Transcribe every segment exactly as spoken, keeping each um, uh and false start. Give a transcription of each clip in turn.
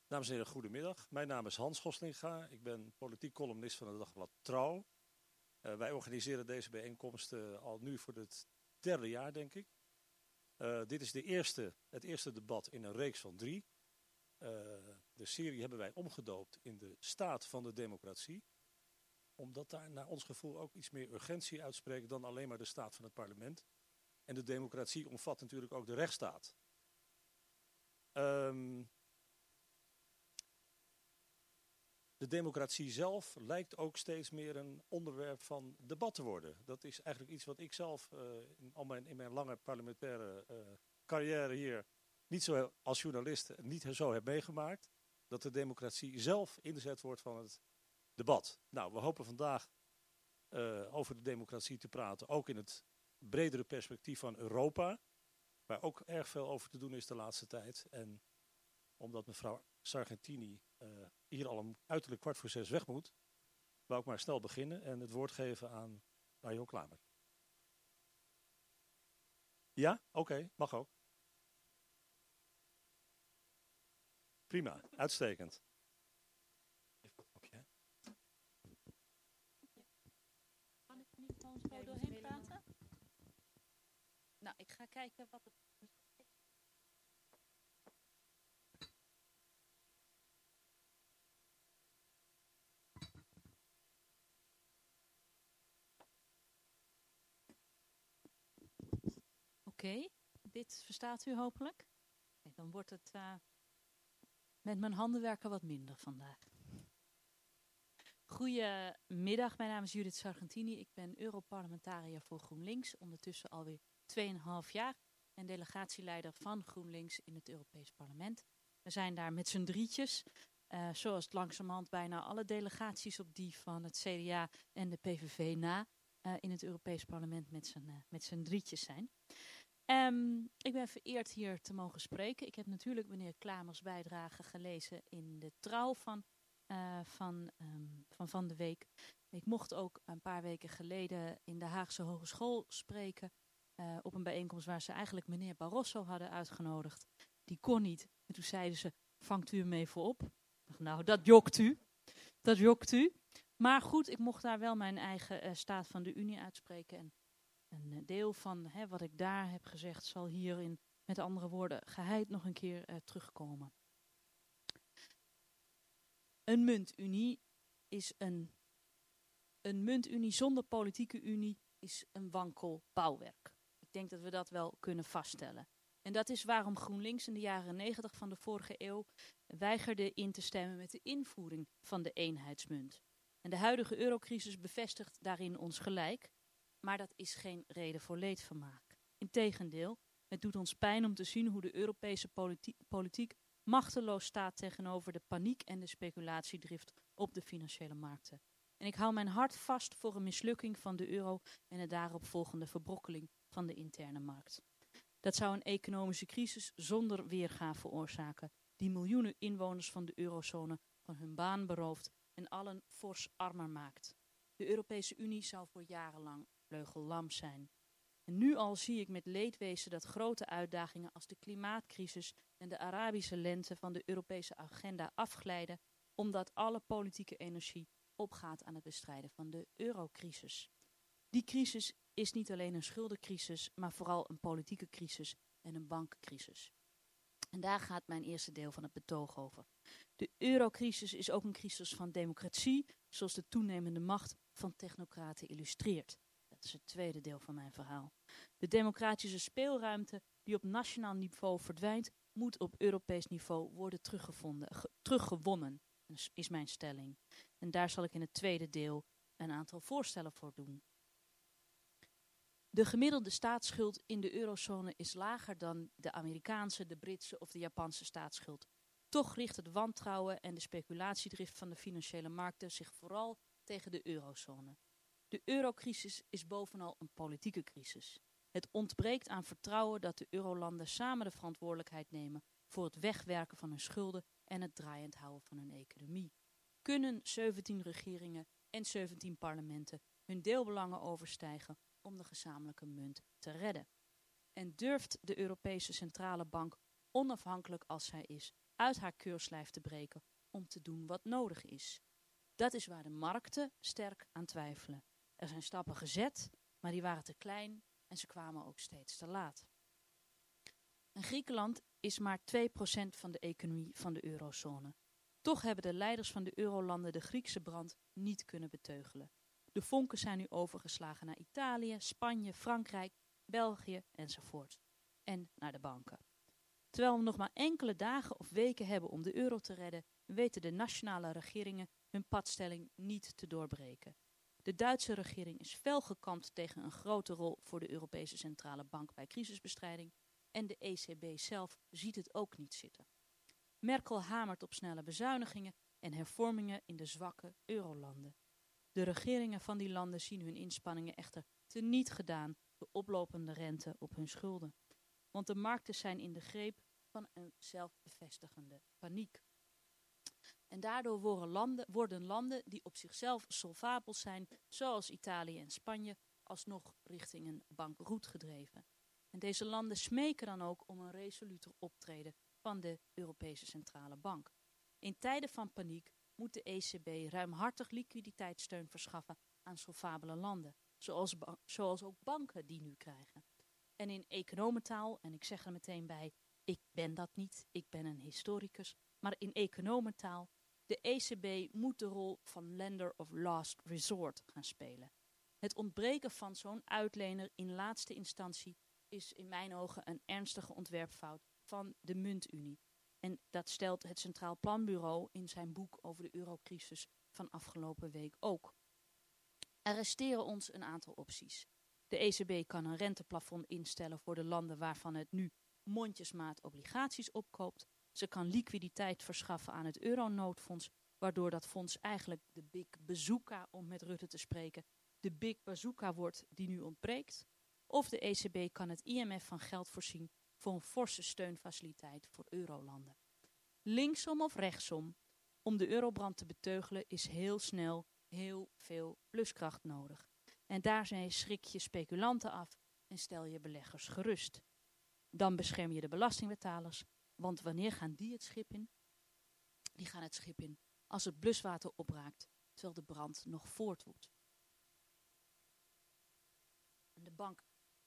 Dames en heren, goedemiddag. Mijn naam is Hans Goslinga. Ik ben politiek columnist van het dagblad Trouw. Uh, wij organiseren deze bijeenkomst uh, al nu voor het derde jaar, denk ik. Uh, dit is de eerste, het eerste debat in een reeks van drie. Uh, de serie hebben wij omgedoopt in de staat van de democratie. Omdat daar naar ons gevoel ook iets meer urgentie uitspreekt dan alleen maar de staat van het parlement. En de democratie omvat natuurlijk ook de rechtsstaat. Um, De democratie zelf lijkt ook steeds meer een onderwerp van debat te worden. Dat is eigenlijk iets wat ik zelf uh, in, al mijn, in mijn lange parlementaire uh, carrière hier niet zo als journalist niet zo heb meegemaakt. Dat de democratie zelf inzet wordt van het debat. Nou, we hopen vandaag uh, over de democratie te praten, ook in het bredere perspectief van Europa. Waar ook erg veel over te doen is de laatste tijd. En omdat mevrouw Sargentini uh, hier al een uiterlijk kwart voor zes weg moet, wou ik maar snel beginnen en het woord geven aan Majo Klamer. Ja? Oké, okay, mag ook. Prima, uitstekend. Kan ik niet gewoon zo doorheen praten? Nou, ik ga kijken wat het... Oké, okay, dit verstaat u hopelijk. Okay, dan wordt het uh, met mijn handen werken wat minder vandaag. Goedemiddag, mijn naam is Judith Sargentini. Ik ben Europarlementariër voor GroenLinks, ondertussen alweer tweeënhalf jaar. En delegatieleider van GroenLinks in het Europees Parlement. We zijn daar met z'n drietjes, uh, zoals het langzamerhand bijna alle delegaties op die van het C D A en de P V V na uh, in het Europees Parlement met z'n, uh, met z'n drietjes zijn. Um, ik ben vereerd hier te mogen spreken. Ik heb natuurlijk meneer Klamers bijdrage gelezen in de Trouw van, uh, van, um, van Van de Week. Ik mocht ook een paar weken geleden in de Haagse Hogeschool spreken uh, op een bijeenkomst waar ze eigenlijk meneer Barroso hadden uitgenodigd. Die kon niet. En toen zeiden ze, vangt u hem even op? Ik dacht, nou, dat jokt u. Dat jokt u. Maar goed, ik mocht daar wel mijn eigen uh, staat van de Unie uitspreken. En een deel van hè, wat ik daar heb gezegd zal hierin, met andere woorden, geheid nog een keer uh, terugkomen. Een muntunie is een, een muntunie zonder politieke unie is een wankel bouwwerk. Ik denk dat we dat wel kunnen vaststellen. En dat is waarom GroenLinks in de jaren negentig van de vorige eeuw weigerde in te stemmen met de invoering van de eenheidsmunt. En de huidige eurocrisis bevestigt daarin ons gelijk. Maar dat is geen reden voor leedvermaak. Integendeel, het doet ons pijn om te zien hoe de Europese politi- politiek machteloos staat tegenover de paniek en de speculatiedrift op de financiële markten. En ik hou mijn hart vast voor een mislukking van de euro en de daaropvolgende verbrokkeling van de interne markt. Dat zou een economische crisis zonder weerga veroorzaken, die miljoenen inwoners van de eurozone van hun baan berooft en allen fors armer maakt. De Europese Unie zou voor jarenlang vleugellam zijn. En nu al zie ik met leedwezen dat grote uitdagingen als de klimaatcrisis en de Arabische lente van de Europese agenda afglijden, omdat alle politieke energie opgaat aan het bestrijden van de eurocrisis. Die crisis is niet alleen een schuldencrisis, maar vooral een politieke crisis en een bankencrisis. En daar gaat mijn eerste deel van het betoog over. De eurocrisis is ook een crisis van democratie, zoals de toenemende macht van technocraten illustreert. Dat is het tweede deel van mijn verhaal. De democratische speelruimte die op nationaal niveau verdwijnt, moet op Europees niveau worden teruggevonden, ge- teruggewonnen, is mijn stelling. En daar zal ik in het tweede deel een aantal voorstellen voor doen. De gemiddelde staatsschuld in de eurozone is lager dan de Amerikaanse, de Britse of de Japanse staatsschuld. Toch richt het wantrouwen en de speculatiedrift van de financiële markten zich vooral tegen de eurozone. De eurocrisis is bovenal een politieke crisis. Het ontbreekt aan vertrouwen dat de eurolanden samen de verantwoordelijkheid nemen voor het wegwerken van hun schulden en het draaiend houden van hun economie. Kunnen zeventien regeringen en zeventien parlementen hun deelbelangen overstijgen om de gezamenlijke munt te redden? En durft de Europese Centrale Bank, onafhankelijk als zij is, uit haar keurslijf te breken om te doen wat nodig is. Dat is waar de markten sterk aan twijfelen. Er zijn stappen gezet, maar die waren te klein en ze kwamen ook steeds te laat. En Griekenland is maar twee procent van de economie van de eurozone. Toch hebben de leiders van de eurolanden de Griekse brand niet kunnen beteugelen. De vonken zijn nu overgeslagen naar Italië, Spanje, Frankrijk, België enzovoort. En naar de banken. Terwijl we nog maar enkele dagen of weken hebben om de euro te redden, weten de nationale regeringen hun padstelling niet te doorbreken. De Duitse regering is fel gekampt tegen een grote rol voor de Europese Centrale Bank bij crisisbestrijding en de E C B zelf ziet het ook niet zitten. Merkel hamert op snelle bezuinigingen en hervormingen in de zwakke eurolanden. De regeringen van die landen zien hun inspanningen echter teniet gedaan door oplopende rente op hun schulden. Want de markten zijn in de greep van een zelfbevestigende paniek. En daardoor worden landen, worden landen die op zichzelf solvabel zijn, zoals Italië en Spanje, alsnog richting een bankroet gedreven. En deze landen smeken dan ook om een resoluter optreden van de Europese Centrale Bank. In tijden van paniek moet de E C B ruimhartig liquiditeitssteun verschaffen aan solvabele landen, zoals, ba- zoals ook banken die nu krijgen. En in economentaal, en ik zeg er meteen bij, ik ben dat niet, ik ben een historicus, maar in economentaal, de E C B moet de rol van lender of last resort gaan spelen. Het ontbreken van zo'n uitlener in laatste instantie is in mijn ogen een ernstige ontwerpfout van de muntunie. En dat stelt het Centraal Planbureau in zijn boek over de eurocrisis van afgelopen week ook. Er resteren ons een aantal opties. De E C B kan een renteplafond instellen voor de landen waarvan het nu mondjesmaat obligaties opkoopt. Ze kan liquiditeit verschaffen aan het euronoodfonds, waardoor dat fonds eigenlijk de big bazooka, om met Rutte te spreken, de big bazooka wordt die nu ontbreekt. Of de E C B kan het I M F van geld voorzien voor een forse steunfaciliteit voor eurolanden. Linksom of rechtsom, om de eurobrand te beteugelen is heel snel heel veel pluskracht nodig. En daarmee schrik je speculanten af en stel je beleggers gerust. Dan bescherm je de belastingbetalers, want wanneer gaan die het schip in? Die gaan het schip in als het bluswater opraakt, terwijl de brand nog voortwoedt. De bank.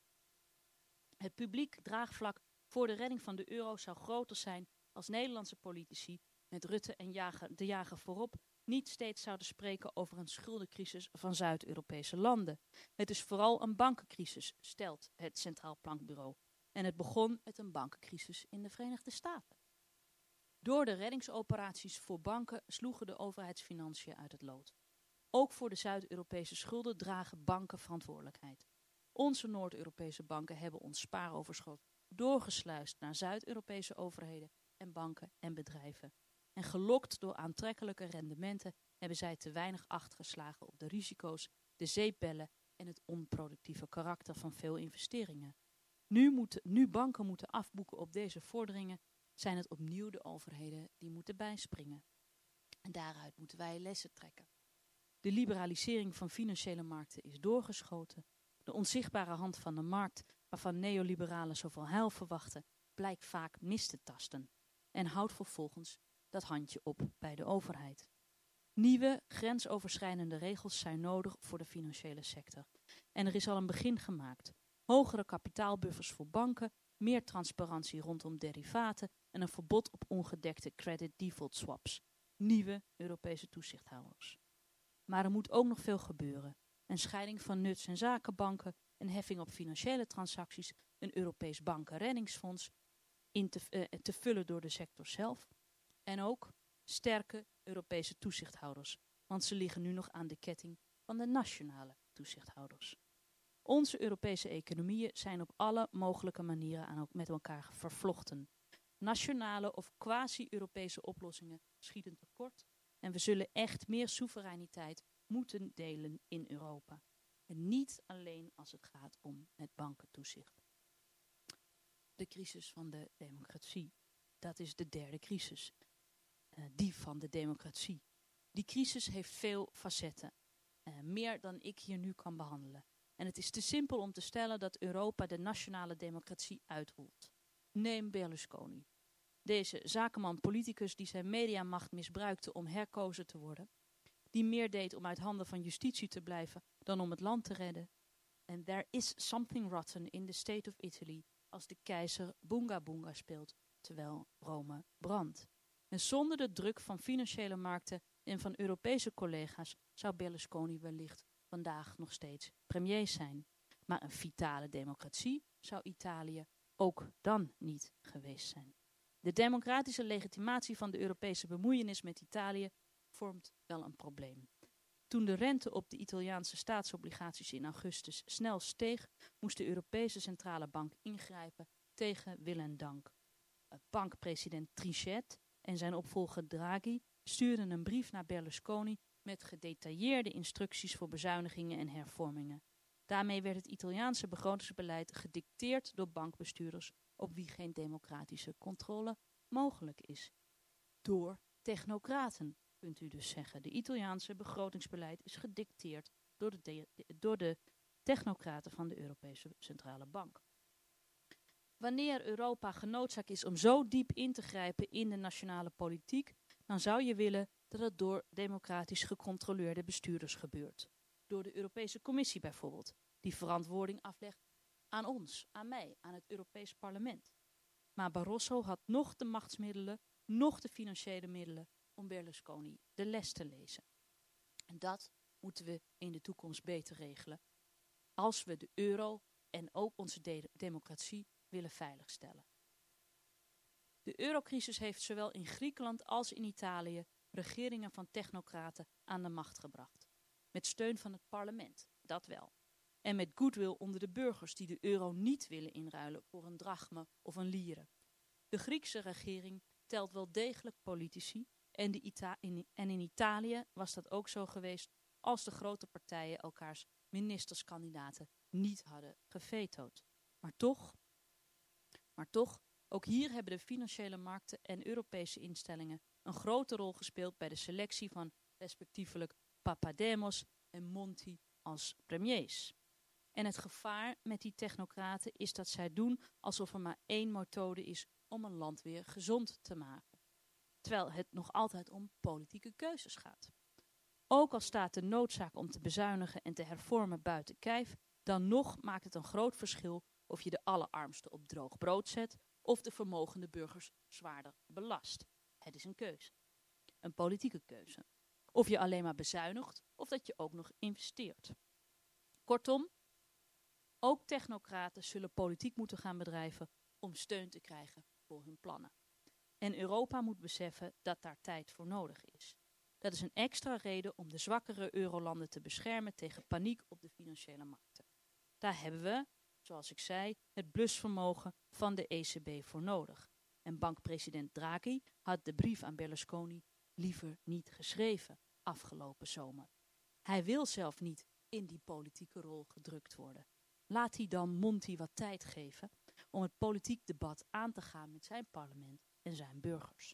Het publiek draagvlak voor de redding van de euro zou groter zijn als Nederlandse politici, met Rutte en jager, de jager voorop, niet steeds zouden spreken over een schuldencrisis van Zuid-Europese landen. Het is vooral een bankencrisis, stelt het Centraal Planbureau. En het begon met een bankencrisis in de Verenigde Staten. Door de reddingsoperaties voor banken sloegen de overheidsfinanciën uit het lood. Ook voor de Zuid-Europese schulden dragen banken verantwoordelijkheid. Onze Noord-Europese banken hebben ons spaaroverschot doorgesluist naar Zuid-Europese overheden en banken en bedrijven. En gelokt door aantrekkelijke rendementen hebben zij te weinig acht geslagen op de risico's, de zeepbellen en het onproductieve karakter van veel investeringen. Nu, moeten, nu banken moeten afboeken op deze vorderingen, zijn het opnieuw de overheden die moeten bijspringen. En daaruit moeten wij lessen trekken. De liberalisering van financiële markten is doorgeschoten. De onzichtbare hand van de markt, waarvan neoliberalen zoveel heil verwachten, blijkt vaak mis te tasten en houdt vervolgens dat handje op bij de overheid. Nieuwe, grensoverschrijdende regels zijn nodig voor de financiële sector. En er is al een begin gemaakt. Hogere kapitaalbuffers voor banken, meer transparantie rondom derivaten en een verbod op ongedekte credit default swaps. Nieuwe Europese toezichthouders. Maar er moet ook nog veel gebeuren. Een scheiding van nuts- en zakenbanken, een heffing op financiële transacties, een Europees bankenreddingsfonds, in te, uh, te vullen door de sector zelf. En ook sterke Europese toezichthouders, want ze liggen nu nog aan de ketting van de nationale toezichthouders. Onze Europese economieën zijn op alle mogelijke manieren aan ook met elkaar vervlochten. Nationale of quasi-Europese oplossingen schieten tekort en we zullen echt meer soevereiniteit moeten delen in Europa. En niet alleen als het gaat om het bankentoezicht. De crisis van de democratie, dat is de derde crisis. Uh, die van de democratie. Die crisis heeft veel facetten. Uh, meer dan ik hier nu kan behandelen. En het is te simpel om te stellen dat Europa de nationale democratie uitholt. Neem Berlusconi. Deze zakenman-politicus die zijn mediamacht misbruikte om herkozen te worden, die meer deed om uit handen van justitie te blijven dan om het land te redden. And there is something rotten in the state of Italy als de keizer Boonga Boonga speelt, terwijl Rome brandt. En zonder de druk van financiële markten en van Europese collega's zou Berlusconi wellicht vandaag nog steeds premier zijn. Maar een vitale democratie zou Italië ook dan niet geweest zijn. De democratische legitimatie van de Europese bemoeienis met Italië vormt wel een probleem. Toen de rente op de Italiaanse staatsobligaties in augustus snel steeg, moest de Europese Centrale Bank ingrijpen tegen wil en dank. Bankpresident Trichet en zijn opvolger Draghi stuurden een brief naar Berlusconi met gedetailleerde instructies voor bezuinigingen en hervormingen. Daarmee werd het Italiaanse begrotingsbeleid gedicteerd door bankbestuurders op wie geen democratische controle mogelijk is. Door technocraten, kunt u dus zeggen. De Italiaanse begrotingsbeleid is gedicteerd door de, de, door de technocraten van de Europese Centrale Bank. Wanneer Europa genoodzaakt is om zo diep in te grijpen in de nationale politiek, dan zou je willen dat het door democratisch gecontroleerde bestuurders gebeurt. Door de Europese Commissie bijvoorbeeld, die verantwoording aflegt aan ons, aan mij, aan het Europees Parlement. Maar Barroso had nog de machtsmiddelen, nog de financiële middelen om Berlusconi de les te lezen. En dat moeten we in de toekomst beter regelen, als we de euro en ook onze de- democratie willen veiligstellen. De eurocrisis heeft zowel in Griekenland als in Italië regeringen van technocraten aan de macht gebracht. Met steun van het parlement, dat wel. En met goodwill onder de burgers die de euro niet willen inruilen voor een drachme of een lire. De Griekse regering telt wel degelijk politici en, de Ita- in, en in Italië was dat ook zo geweest als de grote partijen elkaars ministerskandidaten niet hadden gevetood. Maar toch, maar toch, ook hier hebben de financiële markten en Europese instellingen een grote rol gespeeld bij de selectie van respectievelijk Papademos en Monti als premiers. En het gevaar met die technocraten is dat zij doen alsof er maar één methode is om een land weer gezond te maken. Terwijl het nog altijd om politieke keuzes gaat. Ook al staat de noodzaak om te bezuinigen en te hervormen buiten kijf, dan nog maakt het een groot verschil of je de allerarmsten op droog brood zet of de vermogende burgers zwaarder belast. Het is een keuze. Een politieke keuze. Of je alleen maar bezuinigt of dat je ook nog investeert. Kortom, ook technocraten zullen politiek moeten gaan bedrijven om steun te krijgen voor hun plannen. En Europa moet beseffen dat daar tijd voor nodig is. Dat is een extra reden om de zwakkere eurolanden te beschermen tegen paniek op de financiële markten. Daar hebben we, zoals ik zei, het blusvermogen van de E C B voor nodig. En bankpresident Draghi had de brief aan Berlusconi liever niet geschreven afgelopen zomer. Hij wil zelf niet in die politieke rol gedrukt worden. Laat hij dan Monti wat tijd geven om het politiek debat aan te gaan met zijn parlement en zijn burgers.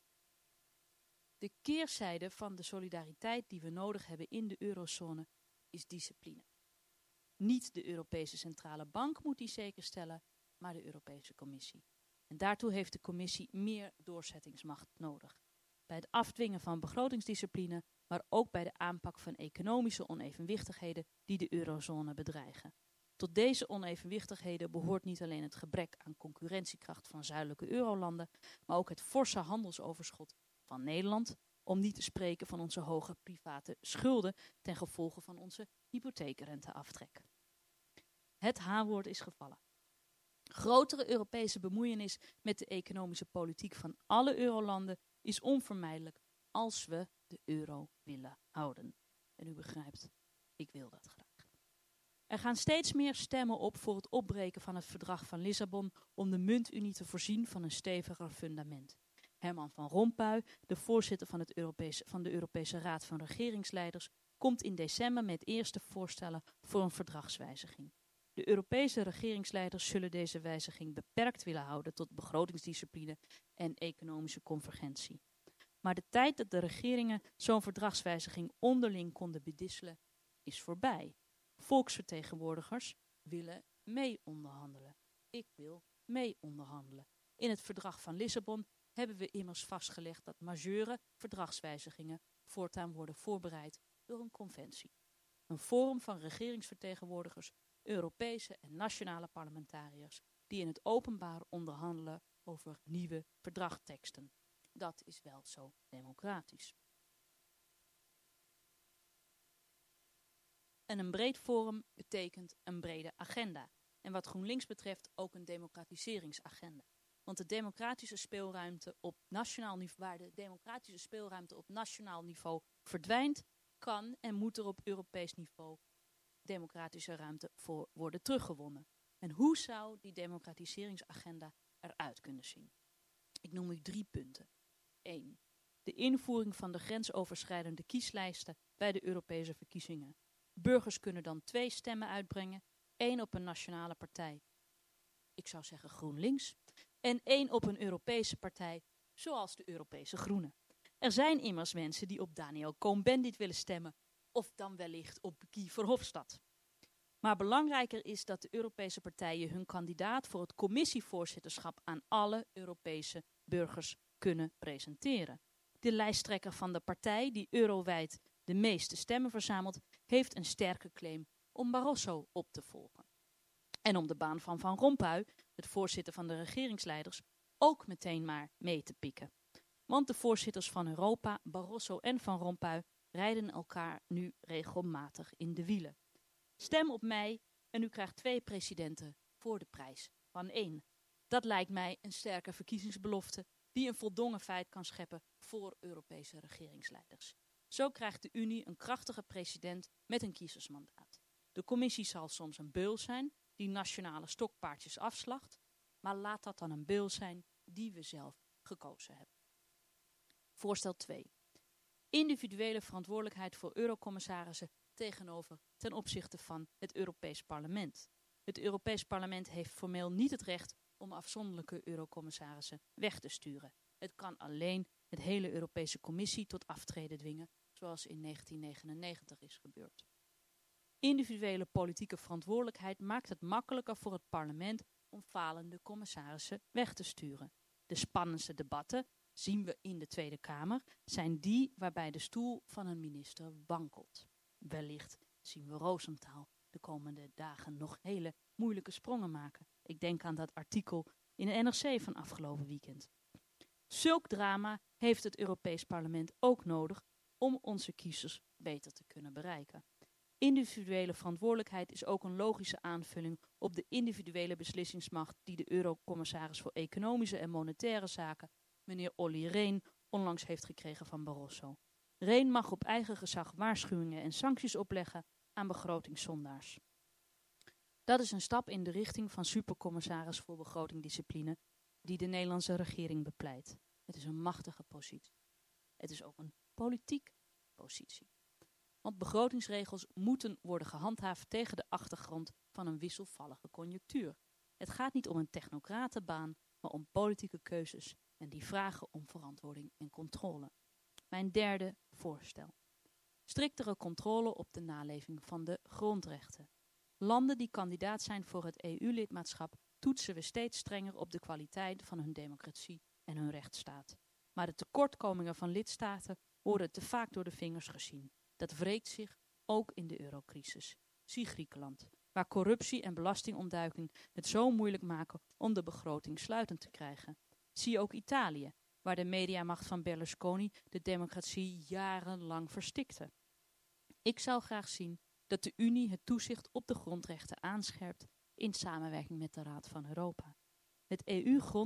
De keerzijde van de solidariteit die we nodig hebben in de eurozone is discipline. Niet de Europese Centrale Bank moet die zekerstellen, maar de Europese Commissie. En daartoe heeft de Commissie meer doorzettingsmacht nodig. Bij het afdwingen van begrotingsdiscipline, maar ook bij de aanpak van economische onevenwichtigheden die de eurozone bedreigen. Tot deze onevenwichtigheden behoort niet alleen het gebrek aan concurrentiekracht van zuidelijke eurolanden, maar ook het forse handelsoverschot van Nederland, om niet te spreken van onze hoge private schulden ten gevolge van onze hypotheekrenteaftrek. Het H-woord is gevallen. Grotere Europese bemoeienis met de economische politiek van alle eurolanden is onvermijdelijk als we de euro willen houden. En u begrijpt, ik wil dat graag. Er gaan steeds meer stemmen op voor het opbreken van het verdrag van Lissabon om de muntunie te voorzien van een steviger fundament. Herman van Rompuy, de voorzitter van, het Europese, van de Europese Raad van Regeringsleiders, komt in december met eerste voorstellen voor een verdragswijziging. De Europese regeringsleiders zullen deze wijziging beperkt willen houden tot begrotingsdiscipline en economische convergentie. Maar de tijd dat de regeringen zo'n verdragswijziging onderling konden bedisselen is voorbij. Volksvertegenwoordigers willen mee onderhandelen. Ik wil mee onderhandelen. In het verdrag van Lissabon hebben we immers vastgelegd dat majeure verdragswijzigingen voortaan worden voorbereid door een conventie. Een forum van regeringsvertegenwoordigers, Europese en nationale parlementariërs die in het openbaar onderhandelen over nieuwe verdragteksten. Dat is wel zo democratisch. En een breed forum betekent een brede agenda. En wat GroenLinks betreft ook een democratiseringsagenda. Want de democratische speelruimte op nationaal niveau, waar de democratische speelruimte op nationaal niveau verdwijnt, kan en moet er op Europees niveau democratische ruimte voor worden teruggewonnen. En hoe zou die democratiseringsagenda eruit kunnen zien? Ik noem u drie punten. Eén. De invoering van de grensoverschrijdende kieslijsten bij de Europese verkiezingen. Burgers kunnen dan twee stemmen uitbrengen, één op een nationale partij, ik zou zeggen GroenLinks, en één op een Europese partij, zoals de Europese Groenen. Er zijn immers mensen die op Daniel Cohn-Bendit willen stemmen, of dan wellicht op Guy Verhofstadt. Maar belangrijker is dat de Europese partijen hun kandidaat voor het commissievoorzitterschap aan alle Europese burgers kunnen presenteren. De lijsttrekker van de partij die eurowijd de meeste stemmen verzamelt, heeft een sterke claim om Barroso op te volgen. En om de baan van Van Rompuy, het voorzitter van de regeringsleiders, ook meteen maar mee te pikken. Want de voorzitters van Europa, Barroso en Van Rompuy, rijden elkaar nu regelmatig in de wielen. Stem op mij en u krijgt twee presidenten voor de prijs van één. Dat lijkt mij een sterke verkiezingsbelofte die een voldongen feit kan scheppen voor Europese regeringsleiders. Zo krijgt de Unie een krachtige president met een kiezersmandaat. De commissie zal soms een beul zijn die nationale stokpaardjes afslacht, maar laat dat dan een beul zijn die we zelf gekozen hebben. Voorstel twee. Individuele verantwoordelijkheid voor eurocommissarissen tegenover ten opzichte van het Europees Parlement. Het Europees Parlement heeft formeel niet het recht om afzonderlijke eurocommissarissen weg te sturen. Het kan alleen het hele Europese Commissie tot aftreden dwingen, zoals in negentien negenennegentig is gebeurd. Individuele politieke verantwoordelijkheid maakt het makkelijker voor het parlement om falende commissarissen weg te sturen. De spannendste debatten, zien we in de Tweede Kamer, zijn die waarbij de stoel van een minister wankelt. Wellicht zien we Rosenthal de komende dagen nog hele moeilijke sprongen maken. Ik denk aan dat artikel in de N R C van afgelopen weekend. Zulk drama heeft het Europees Parlement ook nodig om onze kiezers beter te kunnen bereiken. Individuele verantwoordelijkheid is ook een logische aanvulling op de individuele beslissingsmacht die de Eurocommissaris voor Economische en Monetaire Zaken, meneer Olli Rehn, onlangs heeft gekregen van Barroso. Rehn mag op eigen gezag waarschuwingen en sancties opleggen aan begrotingszondaars. Dat is een stap in de richting van supercommissaris voor begrotingdiscipline die de Nederlandse regering bepleit. Het is een machtige positie. Het is ook een politieke positie. Want begrotingsregels moeten worden gehandhaafd tegen de achtergrond van een wisselvallige conjunctuur. Het gaat niet om een technocratenbaan, maar om politieke keuzes en die vragen om verantwoording en controle. Mijn derde voorstel. Striktere controle op de naleving van de grondrechten. Landen die kandidaat zijn voor het E U-lidmaatschap toetsen we steeds strenger op de kwaliteit van hun democratie en hun rechtsstaat. Maar de tekortkomingen van lidstaten worden te vaak door de vingers gezien. Dat wreekt zich ook in de eurocrisis. Zie Griekenland, waar corruptie en belastingontduiking het zo moeilijk maken om de begroting sluitend te krijgen. Zie ook Italië, waar de mediamacht van Berlusconi de democratie jarenlang verstikte. Ik zou graag zien dat de Unie het toezicht op de grondrechten aanscherpt in samenwerking met de Raad van Europa. Het E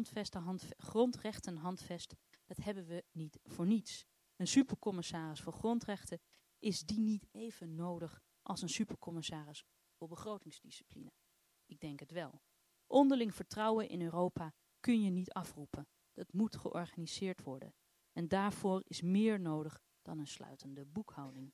U-grondrechtenhandvest, dat hebben we niet voor niets. Een supercommissaris voor grondrechten, is die niet even nodig als een supercommissaris voor begrotingsdiscipline? Ik denk het wel. Onderling vertrouwen in Europa kun je niet afroepen. Dat moet georganiseerd worden. En daarvoor is meer nodig dan een sluitende boekhouding.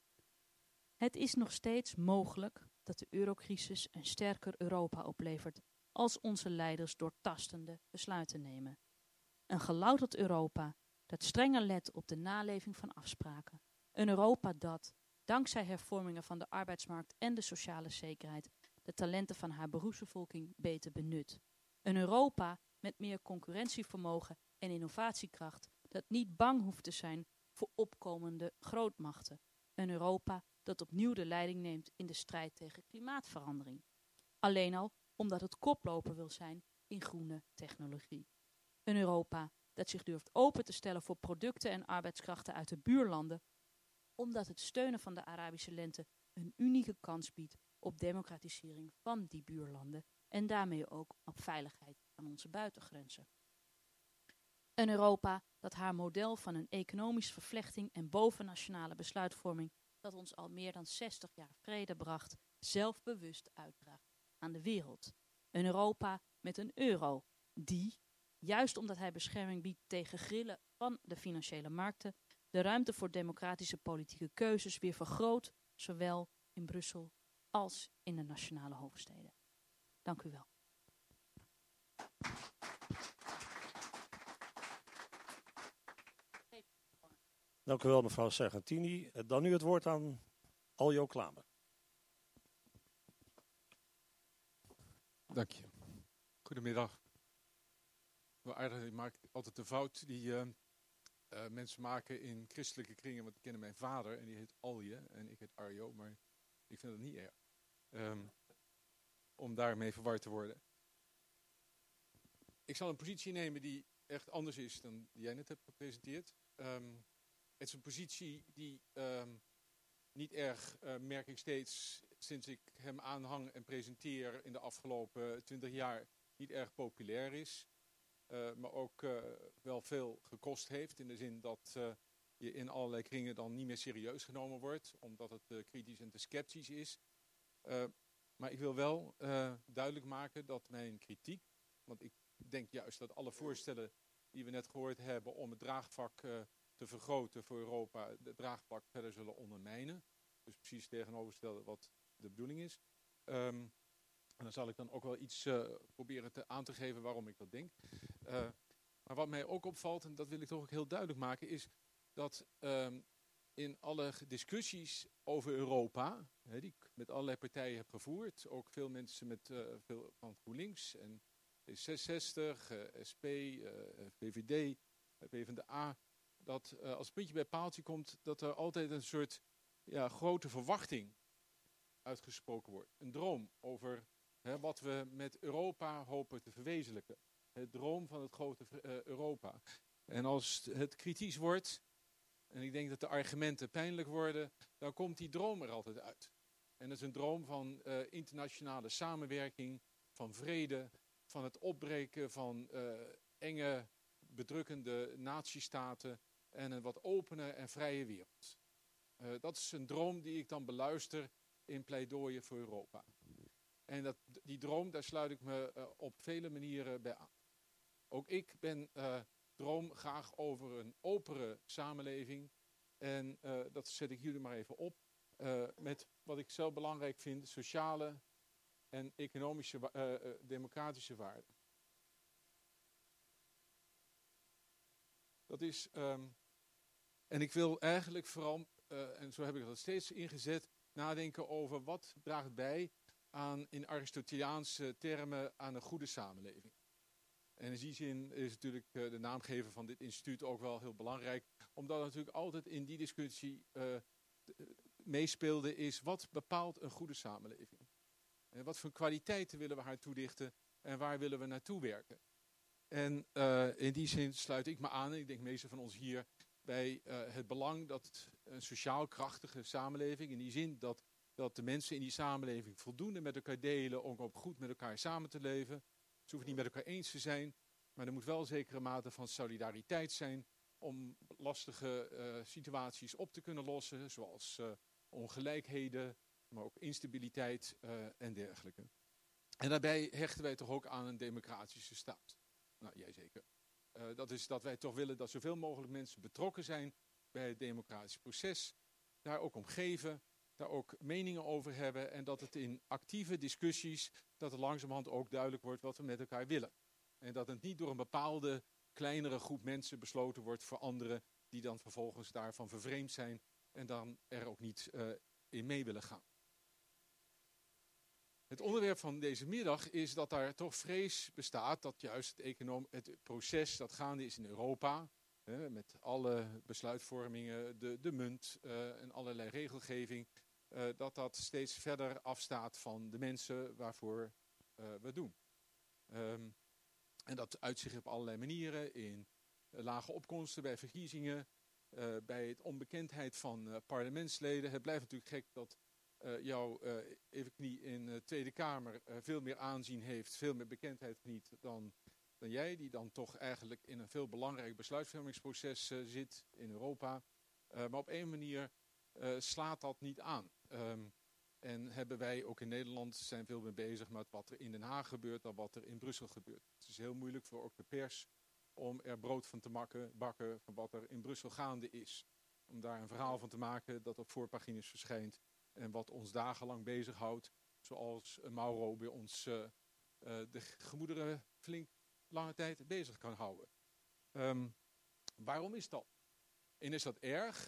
Het is nog steeds mogelijk dat de eurocrisis een sterker Europa oplevert als onze leiders doortastende besluiten nemen. Een gelouterd Europa dat strenger let op de naleving van afspraken. Een Europa dat, dankzij hervormingen van de arbeidsmarkt en de sociale zekerheid, de talenten van haar beroepsbevolking beter benut. Een Europa met meer concurrentievermogen en innovatiekracht, dat niet bang hoeft te zijn voor opkomende grootmachten. Een Europa dat opnieuw de leiding neemt in de strijd tegen klimaatverandering. Alleen al omdat het koploper wil zijn in groene technologie. Een Europa dat zich durft open te stellen voor producten en arbeidskrachten uit de buurlanden, omdat het steunen van de Arabische lente een unieke kans biedt op democratisering van die buurlanden en daarmee ook op veiligheid aan onze buitengrenzen. Een Europa dat haar model van een economische vervlechting en bovennationale besluitvorming, dat ons al meer dan zestig jaar vrede bracht, zelfbewust uitdraagt aan de wereld. Een Europa met een euro die, juist omdat hij bescherming biedt tegen grillen van de financiële markten, de ruimte voor democratische politieke keuzes weer vergroot, zowel in Brussel als in de nationale hoofdsteden. Dank u wel. Dank u wel, mevrouw Sargentini. Dan nu het woord aan Aljo Klamer. Dank je. Goedemiddag. Wel aardig, ik maak altijd de fout die uh, uh, mensen maken in christelijke kringen. Want ik ken mijn vader en die heet Alje en ik heet Arjo. Maar ik vind het niet erg um, om daarmee verward te worden. Ik zal een positie nemen die echt anders is dan die jij net hebt gepresenteerd. Um, het is een positie die um, niet erg, uh, merk ik steeds, sinds ik hem aanhang en presenteer in de afgelopen twintig jaar, niet erg populair is. Uh, maar ook uh, wel veel gekost heeft, in de zin dat uh, je in allerlei kringen dan niet meer serieus genomen wordt, omdat het uh, kritisch en te sceptisch is. Uh, maar ik wil wel uh, duidelijk maken dat mijn kritiek, want ik denk juist dat alle voorstellen die we net gehoord hebben om het draagvlak uh, te vergroten voor Europa, het draagvlak verder zullen ondermijnen. Dus precies tegenovergestelde wat de bedoeling is. Um, en dan zal ik dan ook wel iets uh, proberen te aan te geven waarom ik dat denk. Uh, maar wat mij ook opvalt, en dat wil ik toch ook heel duidelijk maken, is dat um, in alle discussies over Europa, hè, die ik met allerlei partijen heb gevoerd, ook veel mensen met uh, veel van GroenLinks en D zesenzestig, uh, S P, uh, V V D, uh, PvdA, dat uh, als het puntje bij paaltje komt, dat er altijd een soort ja, grote verwachting uitgesproken wordt. Een droom over hè, wat we met Europa hopen te verwezenlijken. Het droom van het grote uh, Europa. En als het kritisch wordt, en ik denk dat de argumenten pijnlijk worden, dan komt die droom er altijd uit. En dat is een droom van uh, internationale samenwerking, van vrede, van het opbreken van uh, enge, bedrukkende natiestaten en een wat opene en vrije wereld. Uh, dat is een droom die ik dan beluister in pleidooien voor Europa. En dat, die droom, daar sluit ik me uh, op vele manieren bij aan. Ook ik ben uh, droom graag over een opere samenleving. En uh, dat zet ik jullie maar even op. Uh, met wat ik zelf belangrijk vind, sociale en economische, uh, uh, democratische waarden. Dat is, um, en ik wil eigenlijk vooral, uh, en zo heb ik dat steeds ingezet, nadenken over wat draagt bij aan, in Aristoteliaanse termen, aan een goede samenleving. En in die zin is natuurlijk uh, de naamgever van dit instituut ook wel heel belangrijk, omdat er natuurlijk altijd in die discussie uh, meespeelde is, wat bepaalt een goede samenleving? En wat voor kwaliteiten willen we haar toedichten en waar willen we naartoe werken? En uh, in die zin sluit ik me aan, en ik denk meeste van ons hier, bij uh, het belang dat een sociaal krachtige samenleving, in die zin dat, dat de mensen in die samenleving voldoende met elkaar delen om ook goed met elkaar samen te leven. Ze hoeven niet met elkaar eens te zijn, maar er moet wel een zekere mate van solidariteit zijn om lastige uh, situaties op te kunnen lossen, zoals uh, ongelijkheden, maar ook instabiliteit uh, en dergelijke. En daarbij hechten wij toch ook aan een democratische staat. Nou, jij zeker. Uh, dat is dat wij toch willen dat zoveel mogelijk mensen betrokken zijn bij het democratisch proces, daar ook om geven, daar ook meningen over hebben en dat het in actieve discussies, dat er langzamerhand ook duidelijk wordt wat we met elkaar willen. En dat het niet door een bepaalde kleinere groep mensen besloten wordt voor anderen die dan vervolgens daarvan vervreemd zijn en dan er ook niet uh, in mee willen gaan. Het onderwerp van deze middag is dat daar toch vrees bestaat dat juist het, econom- het proces dat gaande is in Europa, hè, met alle besluitvormingen, de, de munt uh, en allerlei regelgeving, uh, dat dat steeds verder afstaat van de mensen waarvoor uh, we het doen. Um, en dat uit zich op allerlei manieren in uh, lage opkomsten bij verkiezingen, uh, bij het onbekendheid van uh, parlementsleden. Het blijft natuurlijk gek dat Uh, jouw uh, evenknie in de Tweede Kamer uh, veel meer aanzien heeft, veel meer bekendheid geniet dan, dan jij, die dan toch eigenlijk in een veel belangrijk besluitvormingsproces uh, zit in Europa. Uh, maar op een manier uh, slaat dat niet aan. Um, en hebben wij ook in Nederland zijn veel meer bezig met wat er in Den Haag gebeurt dan wat er in Brussel gebeurt. Het is heel moeilijk voor ook de pers om er brood van te makken, bakken van wat er in Brussel gaande is. Om daar een verhaal van te maken dat op voorpagina's verschijnt. En wat ons dagenlang bezighoudt, zoals Mauro bij ons uh, uh, de gemoederen flink lange tijd bezig kan houden. Um, waarom is dat? En is dat erg?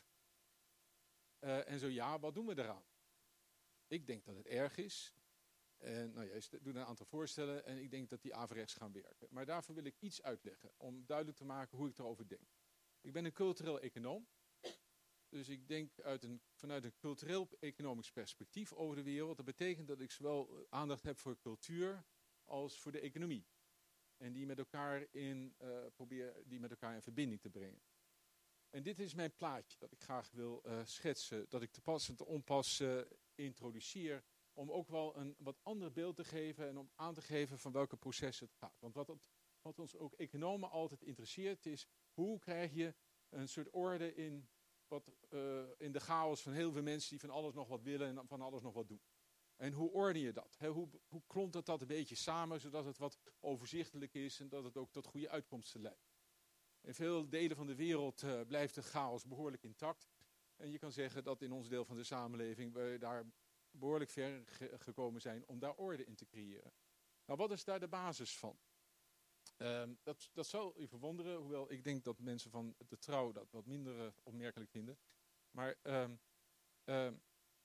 Uh, en zo ja, wat doen we eraan? Ik denk dat het erg is. En nou, jij doet een aantal voorstellen en ik denk dat die averechts gaan werken. Maar daarvoor wil ik iets uitleggen, om duidelijk te maken hoe ik erover denk. Ik ben een cultureel econoom. Dus ik denk uit een, vanuit een cultureel-economisch perspectief over de wereld. Dat betekent dat ik zowel aandacht heb voor cultuur als voor de economie. En die met elkaar in, uh, probeer die met elkaar in verbinding te brengen. En dit is mijn plaatje dat ik graag wil uh, schetsen. Dat ik te pas en te onpas uh, introduceer. Om ook wel een wat ander beeld te geven en om aan te geven van welke processen het gaat. Want wat, het, wat ons ook economen altijd interesseert is, hoe krijg je een soort orde in... Wat uh, in de chaos van heel veel mensen die van alles nog wat willen en van alles nog wat doen. En hoe orden je dat? He, hoe, hoe klomt het dat een beetje samen, zodat het wat overzichtelijk is en dat het ook tot goede uitkomsten leidt? In veel delen van de wereld uh, blijft de chaos behoorlijk intact. En je kan zeggen dat in ons deel van de samenleving we daar behoorlijk ver ge- gekomen zijn om daar orde in te creëren. Nou, wat is daar de basis van? Um, dat, dat zal u verwonderen, hoewel ik denk dat mensen van de Trouw dat wat minder uh, opmerkelijk vinden. Maar um, um,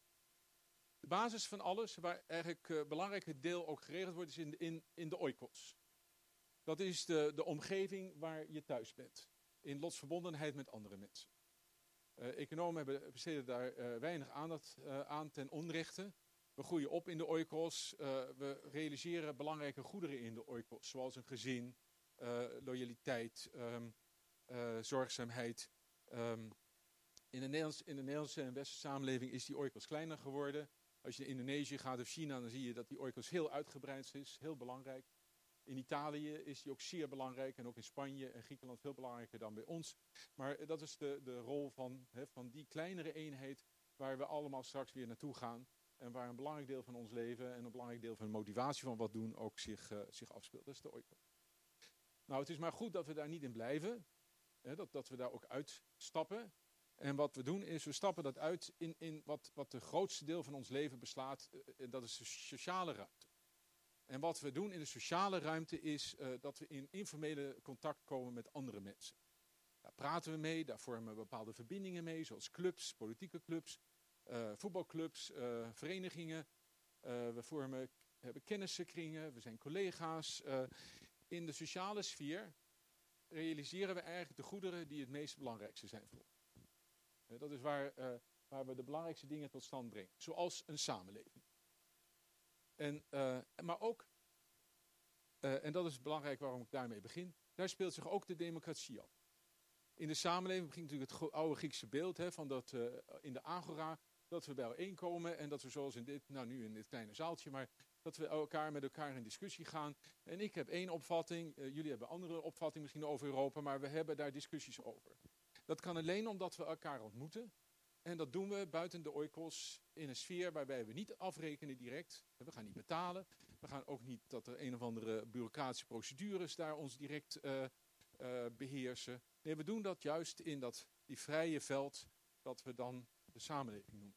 de basis van alles, waar eigenlijk een uh, belangrijk deel ook geregeld wordt, is in de, in, in de oikos. Dat is de, de omgeving waar je thuis bent. In lotsverbondenheid met andere mensen. Uh, economen hebben, besteden daar uh, weinig aandacht uh, aan ten onrechte. We groeien op in de oikos. Uh, we realiseren belangrijke goederen in de oikos. Zoals een gezin, uh, loyaliteit, um, uh, zorgzaamheid. Um, in, de Nederlands, in de Nederlandse en westerse samenleving is die oikos kleiner geworden. Als je in Indonesië gaat of China, dan zie je dat die oikos heel uitgebreid is. Heel belangrijk. In Italië is die ook zeer belangrijk. En ook in Spanje en Griekenland veel belangrijker dan bij ons. Maar dat is de, de rol van, he, van die kleinere eenheid waar we allemaal straks weer naartoe gaan. En waar een belangrijk deel van ons leven en een belangrijk deel van de motivatie van wat doen ook zich, uh, zich afspeelt. Dat is de oikos. Nou, het is maar goed dat we daar niet in blijven. Hè, dat, dat we daar ook uitstappen. En wat we doen is, we stappen dat uit in, in wat, wat de grootste deel van ons leven beslaat. Uh, dat is de sociale ruimte. En wat we doen in de sociale ruimte is uh, dat we in informele contact komen met andere mensen. Daar praten we mee, daar vormen we bepaalde verbindingen mee, zoals clubs, politieke clubs. Uh, voetbalclubs, uh, verenigingen, uh, we vormen, hebben kennissenkringen, we zijn collega's. Uh, in de sociale sfeer realiseren we eigenlijk de goederen die het meest belangrijkste zijn voor ons. Uh, dat is waar, uh, waar we de belangrijkste dingen tot stand brengen, zoals een samenleving. En, uh, maar ook, uh, en dat is belangrijk waarom ik daarmee begin, daar speelt zich ook de democratie af. In de samenleving begint natuurlijk het oude Griekse beeld hè, van dat uh, in de agora, dat we bijeenkomen en dat we zoals in dit, nou nu in dit kleine zaaltje, maar dat we elkaar met elkaar in discussie gaan. En ik heb één opvatting, uh, jullie hebben andere opvatting misschien over Europa, maar we hebben daar discussies over. Dat kan alleen omdat we elkaar ontmoeten. En dat doen we buiten de oikos in een sfeer waarbij we niet afrekenen direct. We gaan niet betalen. We gaan ook niet dat er een of andere bureaucratische procedures daar ons direct uh, uh, beheersen. Nee, we doen dat juist in dat, die vrije veld dat we dan de samenleving noemen.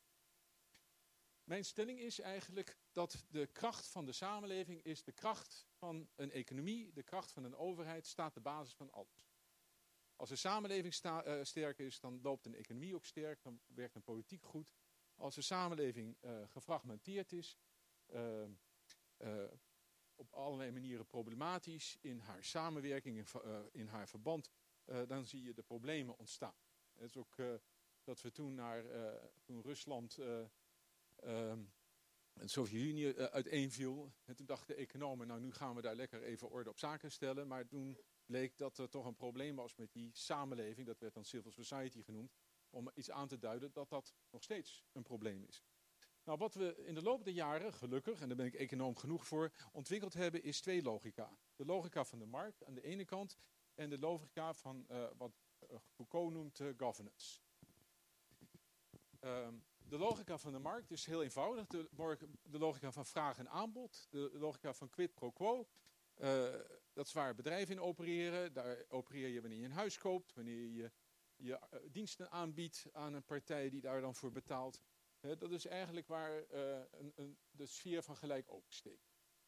Mijn stelling is eigenlijk dat de kracht van de samenleving is de kracht van een economie, de kracht van een overheid staat de basis van alles. Als de samenleving sta, uh, sterk is, dan loopt een economie ook sterk, dan werkt een politiek goed. Als de samenleving uh, gefragmenteerd is, uh, uh, op allerlei manieren problematisch in haar samenwerking, in, uh, in haar verband, uh, dan zie je de problemen ontstaan. Het is ook uh, dat we toen naar uh, toen Rusland uh, um, de Sovjet-Unie uh, uiteenviel. En toen dachten de economen, nou nu gaan we daar lekker even orde op zaken stellen. Maar toen bleek dat er toch een probleem was met die samenleving. Dat werd dan civil society genoemd. Om iets aan te duiden dat dat nog steeds een probleem is. Nou, wat we in de loop der jaren, gelukkig, en daar ben ik econoom genoeg voor, ontwikkeld hebben, is twee logica. De logica van de markt aan de ene kant en de logica van uh, wat uh, Foucault noemt uh, governance. Um, de logica van de markt is heel eenvoudig. De, de logica van vraag en aanbod. De logica van quid pro quo. Uh, dat is waar bedrijven in opereren. Daar opereer je wanneer je een huis koopt. Wanneer je je uh, diensten aanbiedt aan een partij die daar dan voor betaalt. Uh, dat is eigenlijk waar uh, een, een, de sfeer van gelijk opensteekt.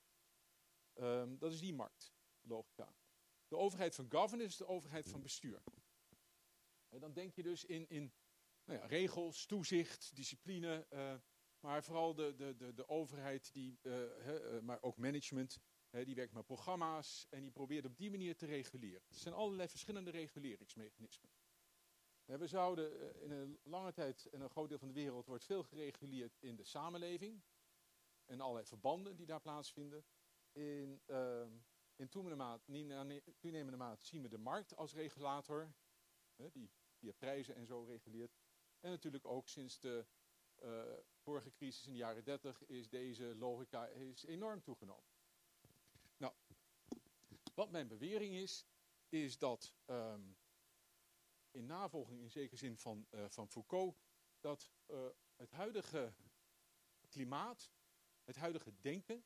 Um, dat is die marktlogica. De overheid van governance is de overheid van bestuur. En dan denk je dus in... in Nou ja, regels, toezicht, discipline, uh, maar vooral de, de, de, de overheid, die, uh, he, uh, maar ook management, he, die werkt met programma's en die probeert op die manier te reguleren. Er zijn allerlei verschillende reguleringsmechanismen. Uh, we zouden uh, in een lange tijd, en een groot deel van de wereld, wordt veel gereguleerd in de samenleving en allerlei verbanden die daar plaatsvinden. In, uh, in toenemende mate, toenemende mate zien we de markt als regulator, uh, die via prijzen en zo reguleert. En natuurlijk ook sinds de uh, vorige crisis in de jaren dertig is deze logica is enorm toegenomen. Nou, wat mijn bewering is, is dat um, in navolging in zekere zin van, uh, van Foucault, dat uh, het huidige klimaat, het huidige denken,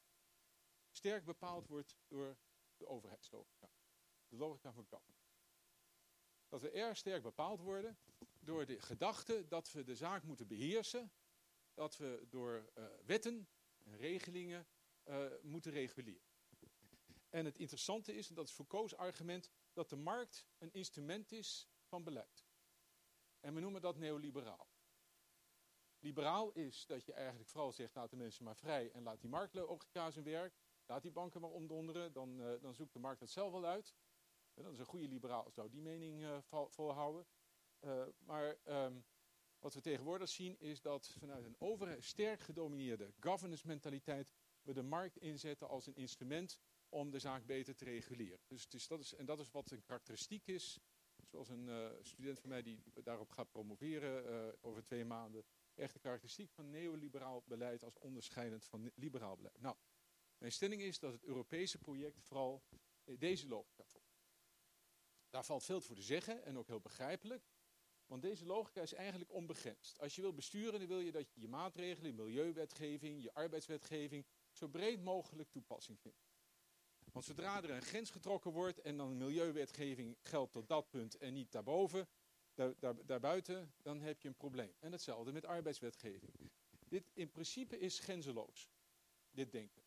sterk bepaald wordt door de overheidslogica. De logica van governance. Dat we erg sterk bepaald worden door de gedachte dat we de zaak moeten beheersen, dat we door uh, wetten en regelingen uh, moeten reguleren. En het interessante is, en dat is Foucault's argument, dat de markt een instrument is van beleid. En we noemen dat neoliberaal. Liberaal is dat je eigenlijk vooral zegt, laat de mensen maar vrij en laat die marktlogica zijn werk, laat die banken maar omdonderen, dan, uh, dan zoekt de markt het zelf wel uit. En dat is een goede liberaal, zou die mening uh, vol, volhouden. Uh, maar um, wat we tegenwoordig zien is dat vanuit een overheid sterk gedomineerde governance mentaliteit we de markt inzetten als een instrument om de zaak beter te reguleren. Dus, dus dat is, en dat is wat een karakteristiek is, zoals een uh, student van mij die daarop gaat promoveren uh, over twee maanden, echt de karakteristiek van neoliberaal beleid als onderscheidend van liberaal beleid. Nou, mijn stelling is dat het Europese project vooral deze logica volgt. Daar valt veel voor te zeggen en ook heel begrijpelijk. Want deze logica is eigenlijk onbegrensd. Als je wil besturen, dan wil je dat je je maatregelen, je milieuwetgeving, je arbeidswetgeving zo breed mogelijk toepassing vindt. Want zodra er een grens getrokken wordt en dan milieuwetgeving geldt tot dat punt en niet daarboven, daar, daar, daarbuiten, dan heb je een probleem. En hetzelfde met arbeidswetgeving. Dit in principe is grenzeloos, dit denken.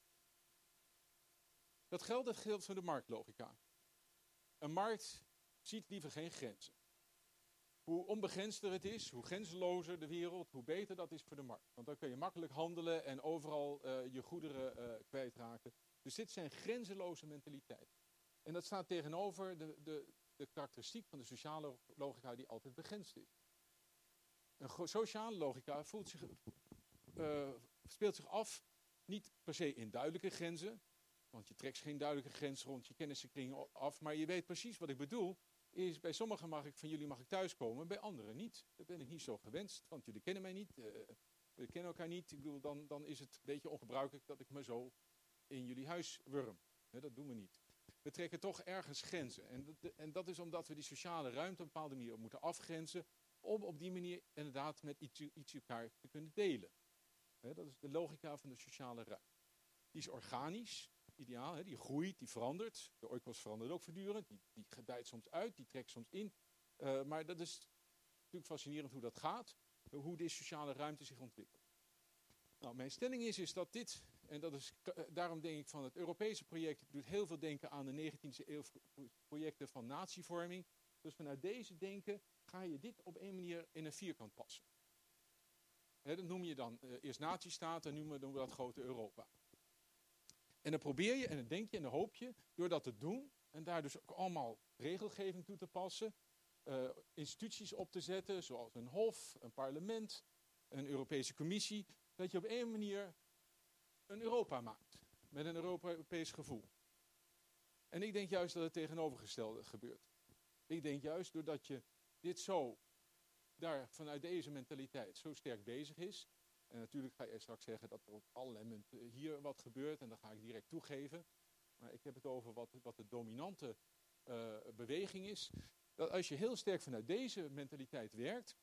Dat geldt, dat geldt voor de marktlogica. Een markt ziet liever geen grenzen. Hoe onbegrensder het is, hoe grenzelozer de wereld, hoe beter dat is voor de markt. Want dan kun je makkelijk handelen en overal uh, je goederen uh, kwijtraken. Dus dit zijn grenzeloze mentaliteiten. En dat staat tegenover de, de, de karakteristiek van de sociale logica die altijd begrensd is. Een sociale logica voelt zich, uh, speelt zich af niet per se in duidelijke grenzen. Want je trekt geen duidelijke grens rond je kennissenkring af. Maar je weet precies wat ik bedoel. Is bij sommigen mag ik, van jullie mag ik thuiskomen, bij anderen niet. Dat ben ik niet zo gewenst, want jullie kennen mij niet. Uh, we kennen elkaar niet. Ik bedoel, dan, dan is het een beetje ongebruikelijk dat ik me zo in jullie huis wurm. He, dat doen we niet. We trekken toch ergens grenzen. En dat, en dat is omdat we die sociale ruimte op een bepaalde manier moeten afgrenzen. Om op die manier inderdaad met iets, iets elkaar te kunnen delen. He, dat is de logica van de sociale ruimte. Die is organisch. Ideaal, hè? Die groeit, die verandert. De oikos verandert ook voortdurend. Die, die gedijt soms uit, die trekt soms in. Uh, maar dat is natuurlijk fascinerend hoe dat gaat. Hoe deze sociale ruimte zich ontwikkelt. Nou, mijn stelling is, is dat dit, en dat is, uh, daarom denk ik van het Europese project, doet heel veel denken aan de negentiende eeuw projecten van natievorming. Dus vanuit deze denken ga je dit op een manier in een vierkant passen. Hè, dat noem je dan uh, eerst natiestaat en nu noemen we dat grote Europa. En dan probeer je en dan denk je en dan hoop je, door dat te doen, en daar dus ook allemaal regelgeving toe te passen, uh, instituties op te zetten, zoals een hof, een parlement, een Europese Commissie, dat je op een manier een Europa maakt, met een Europees gevoel. En ik denk juist dat het tegenovergestelde gebeurt. Ik denk juist doordat je dit zo, daar vanuit deze mentaliteit zo sterk bezig is, en natuurlijk ga je straks zeggen dat er op allerlei momenten hier wat gebeurt, en dat ga ik direct toegeven, maar ik heb het over wat, wat de dominante uh, beweging is, dat als je heel sterk vanuit deze mentaliteit werkt,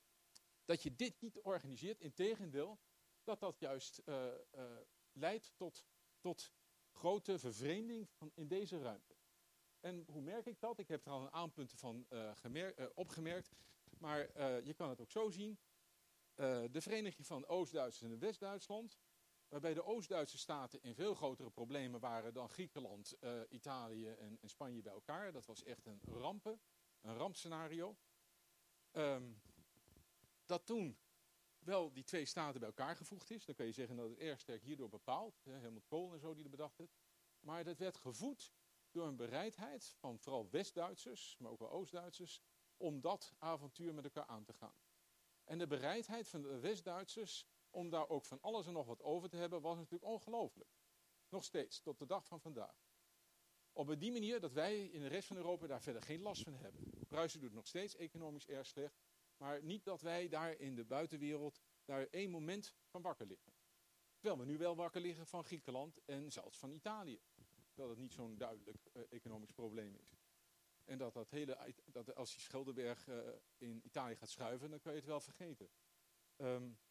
dat je dit niet organiseert, integendeel, dat dat juist uh, uh, leidt tot, tot grote vervreemding van in deze ruimte. En hoe merk ik dat? Ik heb er al een aanpunten van uh, gemer- uh, opgemerkt, maar uh, je kan het ook zo zien. Uh, de vereniging van Oost-Duitsers en West-Duitsland, waarbij de Oost-Duitse staten in veel grotere problemen waren dan Griekenland, uh, Italië en, en Spanje bij elkaar. Dat was echt een rampen, een rampscenario. Um, dat toen wel die twee staten bij elkaar gevoegd is, dan kan je zeggen dat het erg sterk hierdoor bepaald, hè, Helmut Kohl en zo die er bedacht het. Maar dat werd gevoed door een bereidheid van vooral West-Duitsers, maar ook wel Oost-Duitsers, om dat avontuur met elkaar aan te gaan. En de bereidheid van de West-Duitsers om daar ook van alles en nog wat over te hebben, was natuurlijk ongelooflijk. Nog steeds, tot de dag van vandaag. Op die manier dat wij in de rest van Europa daar verder geen last van hebben. Pruisen doet nog steeds economisch erg slecht, maar niet dat wij daar in de buitenwereld daar één moment van wakker liggen. Terwijl we nu wel wakker liggen van Griekenland en zelfs van Italië. Dat het niet zo'n duidelijk uh, economisch probleem is. En dat, dat hele, dat als die Schilderberg uh, in Italië gaat schuiven, dan kan je het wel vergeten. Um,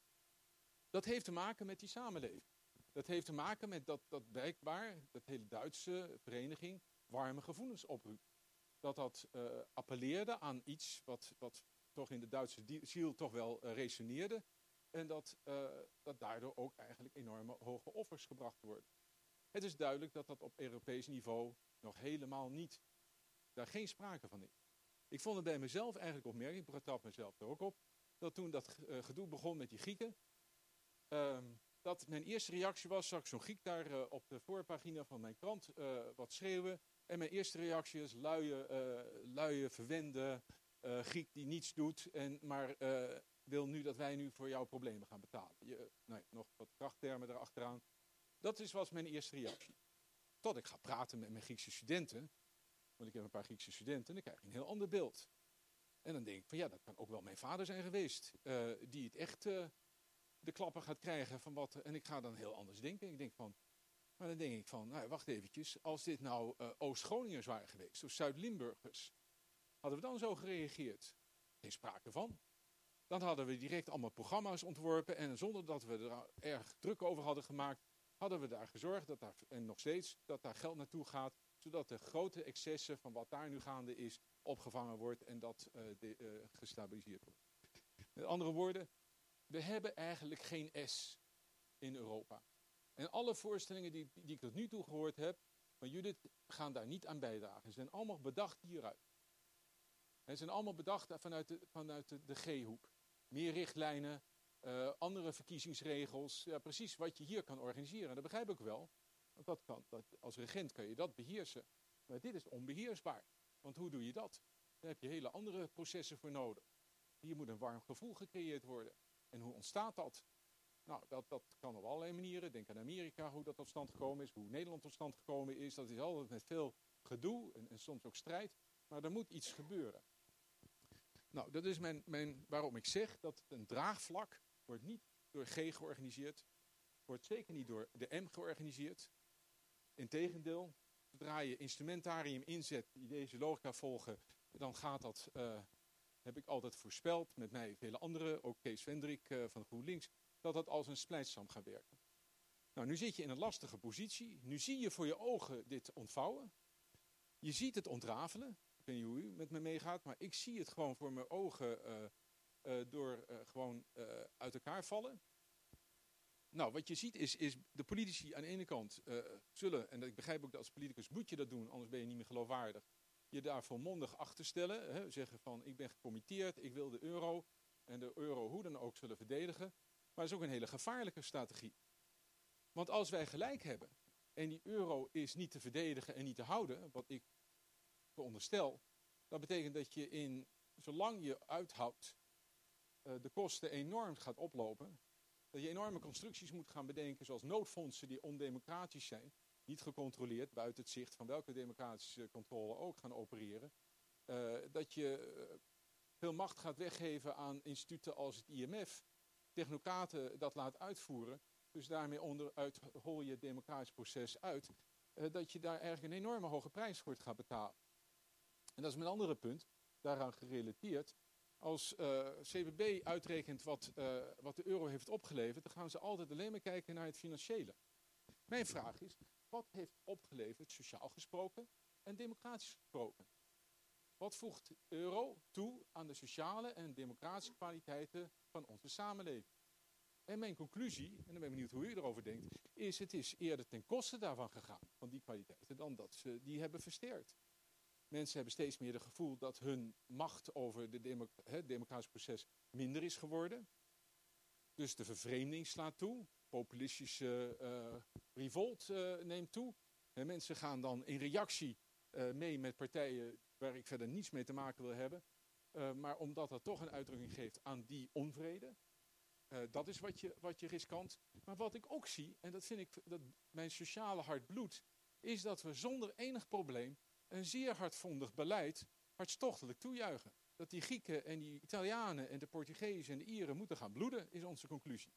dat heeft te maken met die samenleving. Dat heeft te maken met dat, dat blijkbaar, dat hele Duitse vereniging, warme gevoelens oproept. Dat dat uh, appelleerde aan iets wat, wat toch in de Duitse die, ziel toch wel uh, resoneerde. En dat, uh, dat daardoor ook eigenlijk enorme hoge offers gebracht worden. Het is duidelijk dat dat op Europees niveau nog helemaal niet, daar geen sprake van is. Ik vond het bij mezelf eigenlijk opmerkelijk, ik betrap mezelf er ook op, dat toen dat uh, gedoe begon met die Grieken, uh, dat mijn eerste reactie was, zag ik zo'n Griek daar uh, op de voorpagina van mijn krant uh, wat schreeuwen. En mijn eerste reactie is luie, uh, luie verwende uh, Griek die niets doet, en, maar uh, wil nu dat wij nu voor jouw problemen gaan betalen. Je, nou ja, nog wat krachttermen erachteraan. Dat is, was mijn eerste reactie. Tot ik ga praten met mijn Griekse studenten, want ik heb een paar Griekse studenten, en dan krijg je een heel ander beeld. En dan denk ik van ja, dat kan ook wel mijn vader zijn geweest, uh, die het echt uh, de klappen gaat krijgen van wat. En ik ga dan heel anders denken. Ik denk van, maar dan denk ik van, nou wacht eventjes, als dit nou uh, Oost-Groningers waren geweest, of Zuid-Limburgers, hadden we dan zo gereageerd? Geen sprake van. Dan hadden we direct allemaal programma's ontworpen en zonder dat we er erg druk over hadden gemaakt, hadden we daar gezorgd, dat daar, en nog steeds, dat daar geld naartoe gaat, zodat de grote excessen van wat daar nu gaande is, opgevangen wordt en dat uh, de, uh, gestabiliseerd wordt. Met andere woorden, we hebben eigenlijk geen S in Europa. En alle voorstellingen die, die ik tot nu toe gehoord heb van Judith gaan daar niet aan bijdragen. Ze zijn allemaal bedacht hieruit. En ze zijn allemaal bedacht vanuit de, vanuit de, de G-hoek. Meer richtlijnen, uh, andere verkiezingsregels. Ja, precies wat je hier kan organiseren. Dat begrijp ik wel. Want dat kan, dat, als regent kan je dat beheersen. Maar dit is onbeheersbaar. Want hoe doe je dat? Daar heb je hele andere processen voor nodig. Hier moet een warm gevoel gecreëerd worden. En hoe ontstaat dat? Nou, dat, dat kan op allerlei manieren. Denk aan Amerika, hoe dat tot stand gekomen is. Hoe Nederland tot stand gekomen is. Dat is altijd met veel gedoe en, en soms ook strijd. Maar er moet iets gebeuren. Nou, dat is mijn, mijn, waarom ik zeg dat een draagvlak wordt niet door G georganiseerd. Wordt zeker niet door de M georganiseerd. Integendeel, zodra je instrumentarium inzet die deze logica volgen, dan gaat dat, uh, heb ik altijd voorspeld, met mij vele anderen, ook Kees Vendrik uh, van GroenLinks, dat dat als een splijtstam gaat werken. Nou, nu zit je in een lastige positie. Nu zie je voor je ogen dit ontvouwen. Je ziet het ontrafelen. Ik weet niet hoe u met me meegaat, maar ik zie het gewoon voor mijn ogen uh, uh, door uh, gewoon uh, uit elkaar vallen. Nou, wat je ziet is, is de politici aan de ene kant uh, zullen, en ik begrijp ook dat als politicus moet je dat doen, anders ben je niet meer geloofwaardig, je daar volmondig achter stellen, hè, zeggen van ik ben gecommitteerd, ik wil de euro, en de euro hoe dan ook zullen verdedigen. Maar dat is ook een hele gevaarlijke strategie. Want als wij gelijk hebben, en die euro is niet te verdedigen en niet te houden, wat ik veronderstel, dat betekent dat je in, zolang je uithoudt, uh, de kosten enorm gaat oplopen, dat je enorme constructies moet gaan bedenken, zoals noodfondsen die ondemocratisch zijn, niet gecontroleerd, buiten het zicht van welke democratische controle ook gaan opereren, uh, dat je uh, veel macht gaat weggeven aan instituten als het I M F, technocraten dat laat uitvoeren, dus daarmee onderuit hol je het democratisch proces uit, uh, dat je daar eigenlijk een enorme hoge prijs voor gaat betalen. En dat is mijn andere punt, daaraan gerelateerd. Als uh, C V B uitrekent wat, uh, wat de euro heeft opgeleverd, dan gaan ze altijd alleen maar kijken naar het financiële. Mijn vraag is, wat heeft opgeleverd, sociaal gesproken en democratisch gesproken? Wat voegt de euro toe aan de sociale en democratische kwaliteiten van onze samenleving? En mijn conclusie, en dan ben ik benieuwd hoe u erover denkt, is het is eerder ten koste daarvan gegaan, van die kwaliteiten, dan dat ze die hebben versterkt. Mensen hebben steeds meer het gevoel dat hun macht over het democ democratisch proces minder is geworden. Dus de vervreemding slaat toe, populistische uh, revolt uh, neemt toe. En mensen gaan dan in reactie uh, mee met partijen waar ik verder niets mee te maken wil hebben. Uh, maar omdat dat toch een uitdrukking geeft aan die onvrede. Uh, dat is wat je, wat je riskant. Maar wat ik ook zie, en dat vind ik, dat mijn sociale hart bloedt, is dat we zonder enig probleem een zeer hardvondig beleid hartstochtelijk toejuichen. Dat die Grieken en die Italianen en de Portugezen en de Ieren moeten gaan bloeden, is onze conclusie.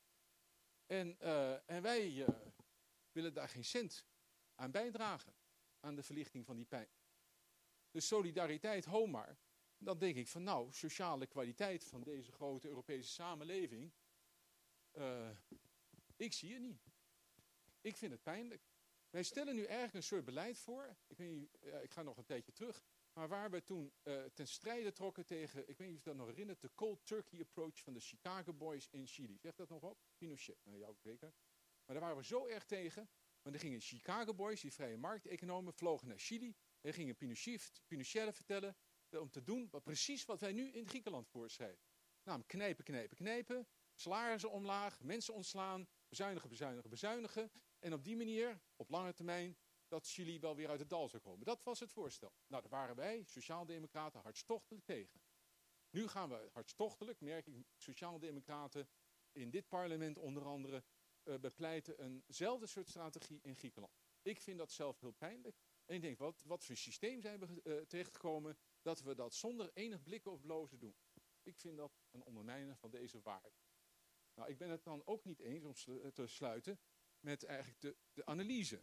En, uh, en wij uh, willen daar geen cent aan bijdragen, aan de verlichting van die pijn. Dus solidariteit, ho maar. Dan denk ik van nou, sociale kwaliteit van deze grote Europese samenleving, uh, ik zie het niet. Ik vind het pijnlijk. Wij stellen nu eigenlijk een soort beleid voor, ik, weet niet, uh, ik ga nog een tijdje terug, maar waar we toen uh, ten strijde trokken tegen, ik weet niet of je dat nog herinnert, de cold turkey approach van de Chicago Boys in Chili. Zegt dat nog op? Pinochet, nou ja, zeker. Maar daar waren we zo erg tegen, want er gingen Chicago Boys, die vrije markteconomen, vlogen naar Chili en gingen Pinochet, Pinochet vertellen uh, om te doen wat, precies wat wij nu in Griekenland voorschrijven. Namelijk knijpen, knijpen, knijpen, salarissen omlaag, mensen ontslaan, bezuinigen, bezuinigen, bezuinigen. En op die manier, op lange termijn, dat Chili wel weer uit het dal zou komen. Dat was het voorstel. Nou, daar waren wij, sociaaldemocraten, hartstochtelijk tegen. Nu gaan we hartstochtelijk, merk ik, sociaaldemocraten in dit parlement onder andere, uh, bepleiten eenzelfde soort strategie in Griekenland. Ik vind dat zelf heel pijnlijk. En ik denk, wat, wat voor systeem zijn we uh, terechtgekomen dat we dat zonder enig blikken of blozen doen. Ik vind dat een ondermijnen van deze waarde. Nou, ik ben het dan ook niet eens, om sl- te sluiten, met eigenlijk de, de analyse.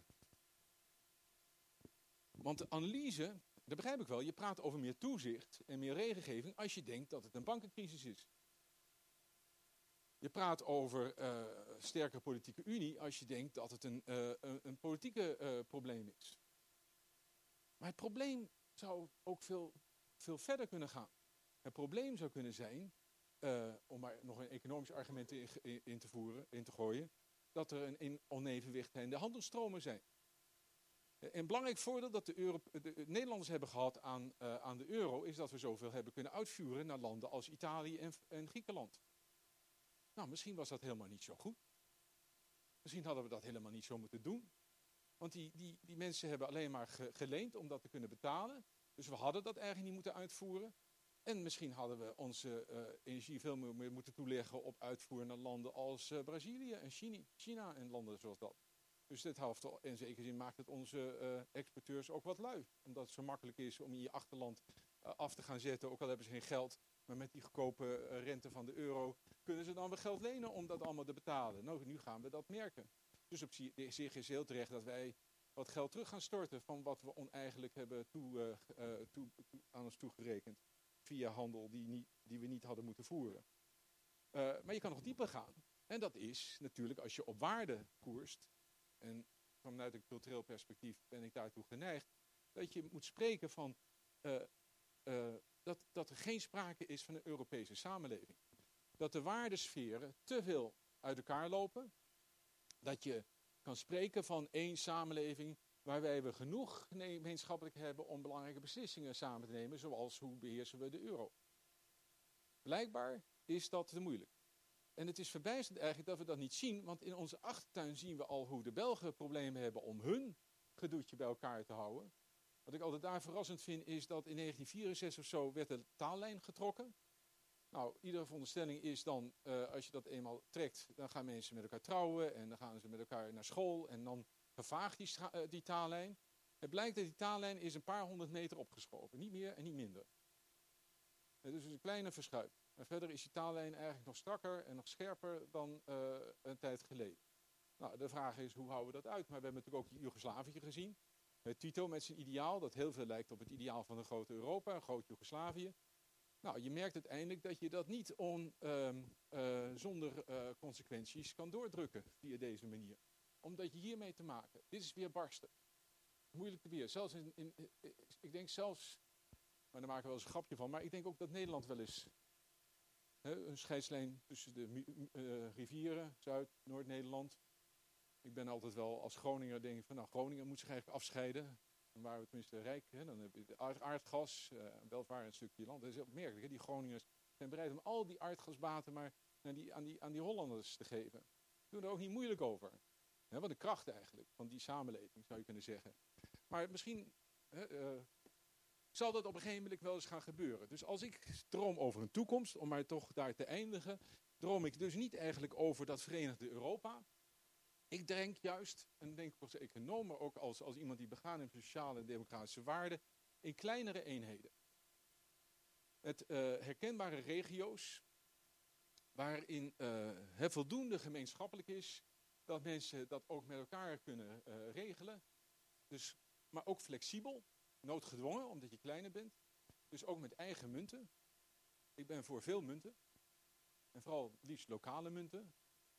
Want de analyse, dat begrijp ik wel, je praat over meer toezicht en meer regelgeving als je denkt dat het een bankencrisis is. Je praat over uh, sterke politieke unie als je denkt dat het een, uh, een, een politieke uh, probleem is. Maar het probleem zou ook veel, veel verder kunnen gaan. Het probleem zou kunnen zijn, uh, om maar nog een economisch argument in, in, in, te voeren, in te gooien, dat er een, een onevenwicht in de handelsstromen zijn. Een belangrijk voordeel dat de, Euro, de, de Nederlanders hebben gehad aan, uh, aan de euro is dat we zoveel hebben kunnen uitvuren naar landen als Italië en, en Griekenland. Nou, misschien was dat helemaal niet zo goed. Misschien hadden we dat helemaal niet zo moeten doen. Want die, die, die mensen hebben alleen maar ge, geleend om dat te kunnen betalen. Dus we hadden dat eigenlijk niet moeten uitvoeren. En misschien hadden we onze uh, energie veel meer moeten toeleggen op uitvoeren naar landen als uh, Brazilië en China, China en landen zoals dat. Dus dit helft, in zekere zin maakt het onze uh, exporteurs ook wat lui. Omdat het zo makkelijk is om in je achterland uh, af te gaan zetten, ook al hebben ze geen geld. Maar met die goedkope uh, rente van de euro kunnen ze dan weer geld lenen om dat allemaal te betalen. Nou, nu gaan we dat merken. Dus op zich is heel terecht dat wij wat geld terug gaan storten van wat we oneigenlijk hebben toe, uh, uh, toe, toe, aan ons toegerekend. Via handel die, niet, die we niet hadden moeten voeren. Uh, maar je kan nog dieper gaan. En dat is natuurlijk als je op waarde koerst. En vanuit een cultureel perspectief ben ik daartoe geneigd. Dat je moet spreken van uh, uh, dat, dat er geen sprake is van een Europese samenleving. Dat de waardesferen te veel uit elkaar lopen. Dat je kan spreken van één samenleving waarbij we genoeg gemeenschappelijk hebben om belangrijke beslissingen samen te nemen, zoals hoe beheersen we de euro. Blijkbaar is dat te moeilijk. En het is verbijsterend eigenlijk dat we dat niet zien, want in onze achtertuin zien we al hoe de Belgen problemen hebben om hun gedoetje bij elkaar te houden. Wat ik altijd daar verrassend vind is dat in negentien vierenzestig of zo werd de taallijn getrokken. Nou, iedere veronderstelling is dan, uh, als je dat eenmaal trekt, dan gaan mensen met elkaar trouwen en dan gaan ze met elkaar naar school en dan vervaagt die, uh, die taallijn. Het blijkt dat die taallijn is een paar honderd meter opgeschoven, niet meer en niet minder. Uh, dus een kleine verschuiving. En verder is die taallijn eigenlijk nog strakker en nog scherper dan uh, een tijd geleden. Nou, de vraag is, hoe houden we dat uit? Maar we hebben natuurlijk ook Joegoslavië gezien. Met Tito met zijn ideaal, dat heel veel lijkt op het ideaal van een groot Europa, een groot Joegoslavië. Nou, je merkt uiteindelijk dat je dat niet on, um, uh, zonder uh, consequenties kan doordrukken via deze manier. Omdat je hiermee te maken. Dit is weer barsten. Moeilijk te weer. Zelfs in, in, in, ik denk zelfs, maar daar maken we wel eens een grapje van, maar ik denk ook dat Nederland wel eens hè, een scheidslijn tussen de uh, rivieren, Zuid, Noord-Nederland. Ik ben altijd wel als Groninger denk ik van, nou, Groningen moet zich eigenlijk afscheiden. Dan waren we tenminste rijk, hè? Dan heb je de aardgas, uh, welvarend stukje land. Dat is opmerkelijk, hè? Die Groningers zijn bereid om al die aardgasbaten maar naar die, aan, die, aan die Hollanders te geven. Die doen er ook niet moeilijk over. Hè? Wat de kracht eigenlijk van die samenleving, zou je kunnen zeggen. Maar misschien hè, uh, zal dat op een gegeven moment wel eens gaan gebeuren. Dus als ik droom over een toekomst, om maar toch daar te eindigen, droom ik dus niet eigenlijk over dat Verenigde Europa. Ik denk juist, en denk ik als econoom, maar ook als, als iemand die begaan heeft met sociale en democratische waarden, in kleinere eenheden. Met uh, herkenbare regio's, waarin uh, het voldoende gemeenschappelijk is, dat mensen dat ook met elkaar kunnen uh, regelen. Dus, maar ook flexibel, noodgedwongen, omdat je kleiner bent. Dus ook met eigen munten. Ik ben voor veel munten. En vooral liefst lokale munten.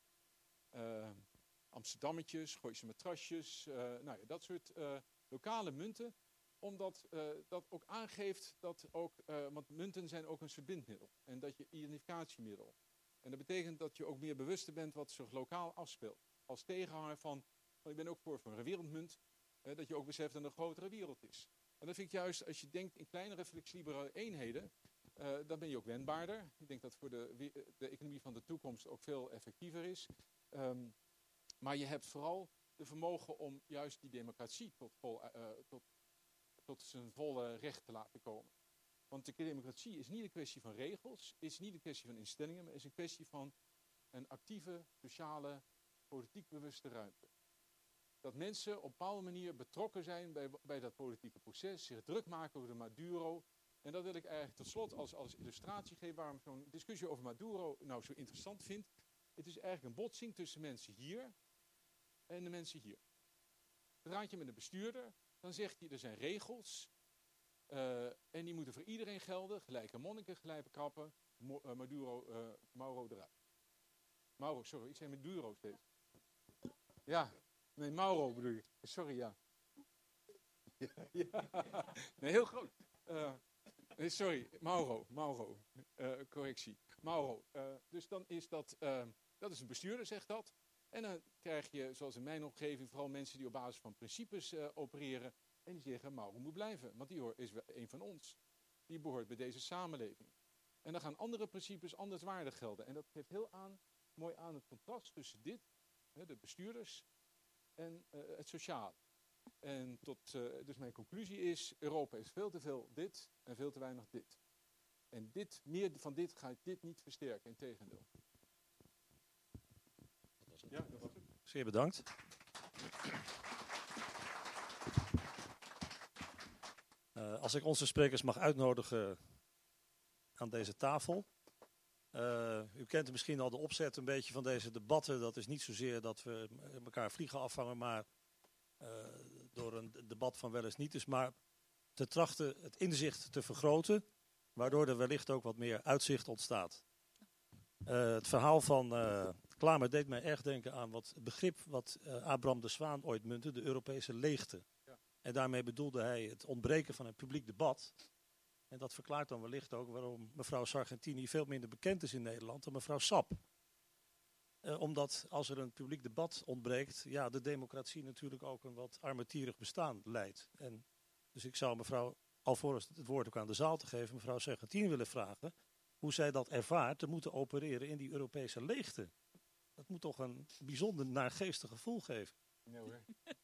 Uh, Amsterdammetjes, Gooise matrasjes, uh, nou ja, dat soort uh, lokale munten. Omdat uh, dat ook aangeeft dat ook, uh, want munten zijn ook een verbindmiddel. En dat je identificatiemiddel. En dat betekent dat je ook meer bewuster bent wat zich lokaal afspeelt. Als tegenhanger van, want ik ben ook voor, voor een wereldmunt, uh, dat je ook beseft dat er een grotere wereld is. En dat vind ik juist, als je denkt in kleinere, flexibele eenheden, uh, dan ben je ook wendbaarder. Ik denk dat voor de, de economie van de toekomst ook veel effectiever is. Um, Maar je hebt vooral de vermogen om juist die democratie tot, vol, uh, tot, tot zijn volle recht te laten komen. Want de democratie is niet een kwestie van regels, is niet een kwestie van instellingen, maar is een kwestie van een actieve, sociale, politiek bewuste ruimte. Dat mensen op een bepaalde manier betrokken zijn bij, bij dat politieke proces, zich druk maken over de Maduro. En dat wil ik eigenlijk tot slot als, als illustratie geven waarom ik zo'n discussie over Maduro nou zo interessant vind. Het is eigenlijk een botsing tussen mensen hier en de mensen hier. Praat je met een bestuurder, dan zegt hij er zijn regels uh, en die moeten voor iedereen gelden. Gelijke monniken, gelijke kappen, Mo, uh, Maduro, uh, Mauro eruit. Mauro, sorry, ik zei Maduro steeds. Ja, nee, Mauro bedoel je. Sorry, ja. ja, ja. Nee, heel groot. Uh, nee, sorry, Mauro, Mauro, uh, correctie. Mauro, uh, dus dan is dat, uh, dat is een bestuurder, zegt dat. En dan krijg je, zoals in mijn omgeving, vooral mensen die op basis van principes uh, opereren. En die zeggen, Mauro moet blijven, want die hoort, is een van ons. Die behoort bij deze samenleving. En dan gaan andere principes anders waardig gelden. En dat geeft heel aan, mooi aan het contrast tussen dit, hè, de bestuurders, en uh, het sociale. En tot, uh, dus mijn conclusie is, Europa is veel te veel dit en veel te weinig dit. En dit, meer van dit gaat dit niet versterken, integendeel. Ja, dat was het. Zeer bedankt. Uh, als ik onze sprekers mag uitnodigen aan deze tafel. Uh, u kent misschien al de opzet een beetje van deze debatten. Dat is niet zozeer dat we elkaar vliegen afvangen, maar uh, door een debat van wel eens niet is. Maar te trachten het inzicht te vergroten, waardoor er wellicht ook wat meer uitzicht ontstaat. Uh, het verhaal van uh, Klamer deed mij erg denken aan wat het begrip wat uh, Abraham de Zwaan ooit muntte, de Europese leegte. Ja. En daarmee bedoelde hij het ontbreken van een publiek debat. En dat verklaart dan wellicht ook waarom mevrouw Sargentini veel minder bekend is in Nederland dan mevrouw Sap. Uh, omdat als er een publiek debat ontbreekt, ja, de democratie natuurlijk ook een wat armetierig bestaan leidt. En dus ik zou mevrouw, alvorens het woord ook aan de zaal te geven, mevrouw Sargentini willen vragen hoe zij dat ervaart te moeten opereren in die Europese leegte. Dat moet toch een bijzonder naargeestig gevoel geven. Nee hoor.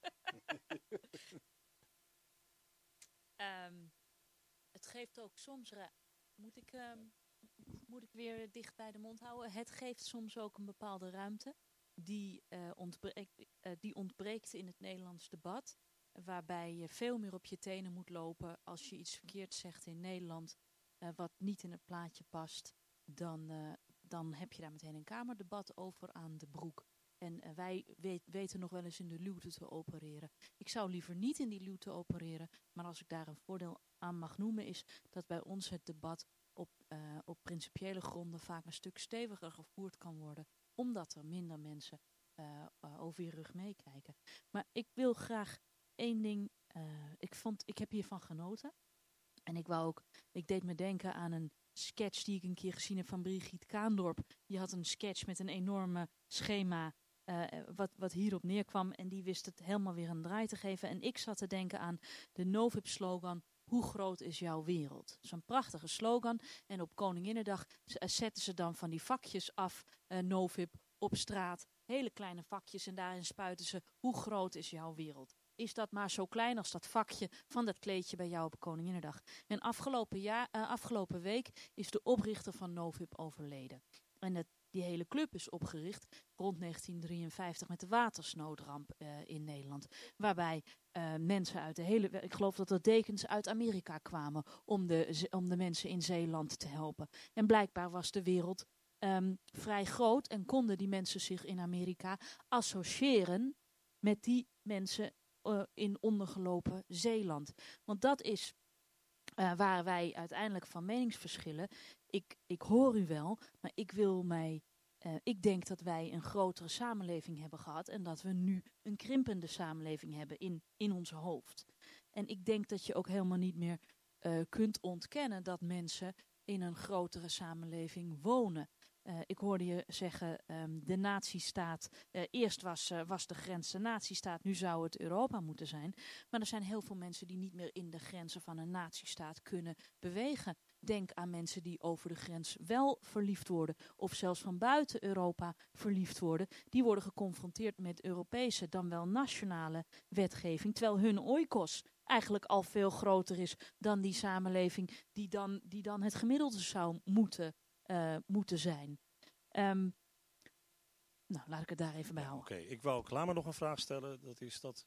um, het geeft ook soms... Ra- moet, ik, um, moet ik weer dicht bij de mond houden? Het geeft soms ook een bepaalde ruimte. Die, uh, ontbreekt, uh, die ontbreekt in het Nederlands debat. Waarbij je veel meer op je tenen moet lopen als je iets verkeerd zegt in Nederland. Uh, wat niet in het plaatje past. Dan, uh, dan heb je daar meteen een kamerdebat over aan de broek. En uh, wij weet, weten nog wel eens in de luwte te opereren. Ik zou liever niet in die luwte opereren. Maar als ik daar een voordeel aan mag noemen is dat bij ons het debat op, uh, op principiële gronden vaak een stuk steviger gevoerd kan worden. Omdat er minder mensen uh, uh, over je rug meekijken. Maar ik wil graag één ding. Uh, ik, vond, ik heb hiervan genoten. En ik wou ook. Ik deed me denken aan een sketch die ik een keer gezien heb van Brigitte Kaandorp. Die had een sketch met een enorme schema. Uh, wat, wat hierop neerkwam. En die wist het helemaal weer een draai te geven. En ik zat te denken aan de Novib-slogan. Hoe groot is jouw wereld? Zo'n prachtige slogan. En op Koninginnedag zetten ze dan van die vakjes af, uh, Novib, op straat. Hele kleine vakjes en daarin spuiten ze, hoe groot is jouw wereld? Is dat maar zo klein als dat vakje van dat kleedje bij jou op Koninginnedag? En afgelopen, jaar, uh, afgelopen week is de oprichter van Novib overleden. En het, die hele club is opgericht rond negentien drieënvijftig met de watersnoodramp uh, in Nederland. Waarbij uh, mensen uit de hele... Ik geloof dat er dekens uit Amerika kwamen om de, om de mensen in Zeeland te helpen. En blijkbaar was de wereld um, vrij groot en konden die mensen zich in Amerika associëren met die mensen uh, in ondergelopen Zeeland. Want dat is uh, waar wij uiteindelijk van meningsverschillen. Ik, ik hoor u wel, maar ik wil mij... Uh, ik denk dat wij een grotere samenleving hebben gehad en dat we nu een krimpende samenleving hebben in, in ons hoofd. En ik denk dat je ook helemaal niet meer uh, kunt ontkennen dat mensen in een grotere samenleving wonen. Uh, ik hoorde je zeggen, um, de nazistaat, uh, eerst was, uh, was de grens de nazistaat, nu zou het Europa moeten zijn. Maar er zijn heel veel mensen die niet meer in de grenzen van een nazistaat kunnen bewegen. Denk aan mensen die over de grens wel verliefd worden of zelfs van buiten Europa verliefd worden. Die worden geconfronteerd met Europese, dan wel nationale wetgeving, terwijl hun oikos eigenlijk al veel groter is dan die samenleving die dan, die dan het gemiddelde zou moeten, uh, moeten zijn. Um, nou, laat ik het daar even bij houden. Oké, okay. Ik wou Klamer nog een vraag stellen. Dat is dat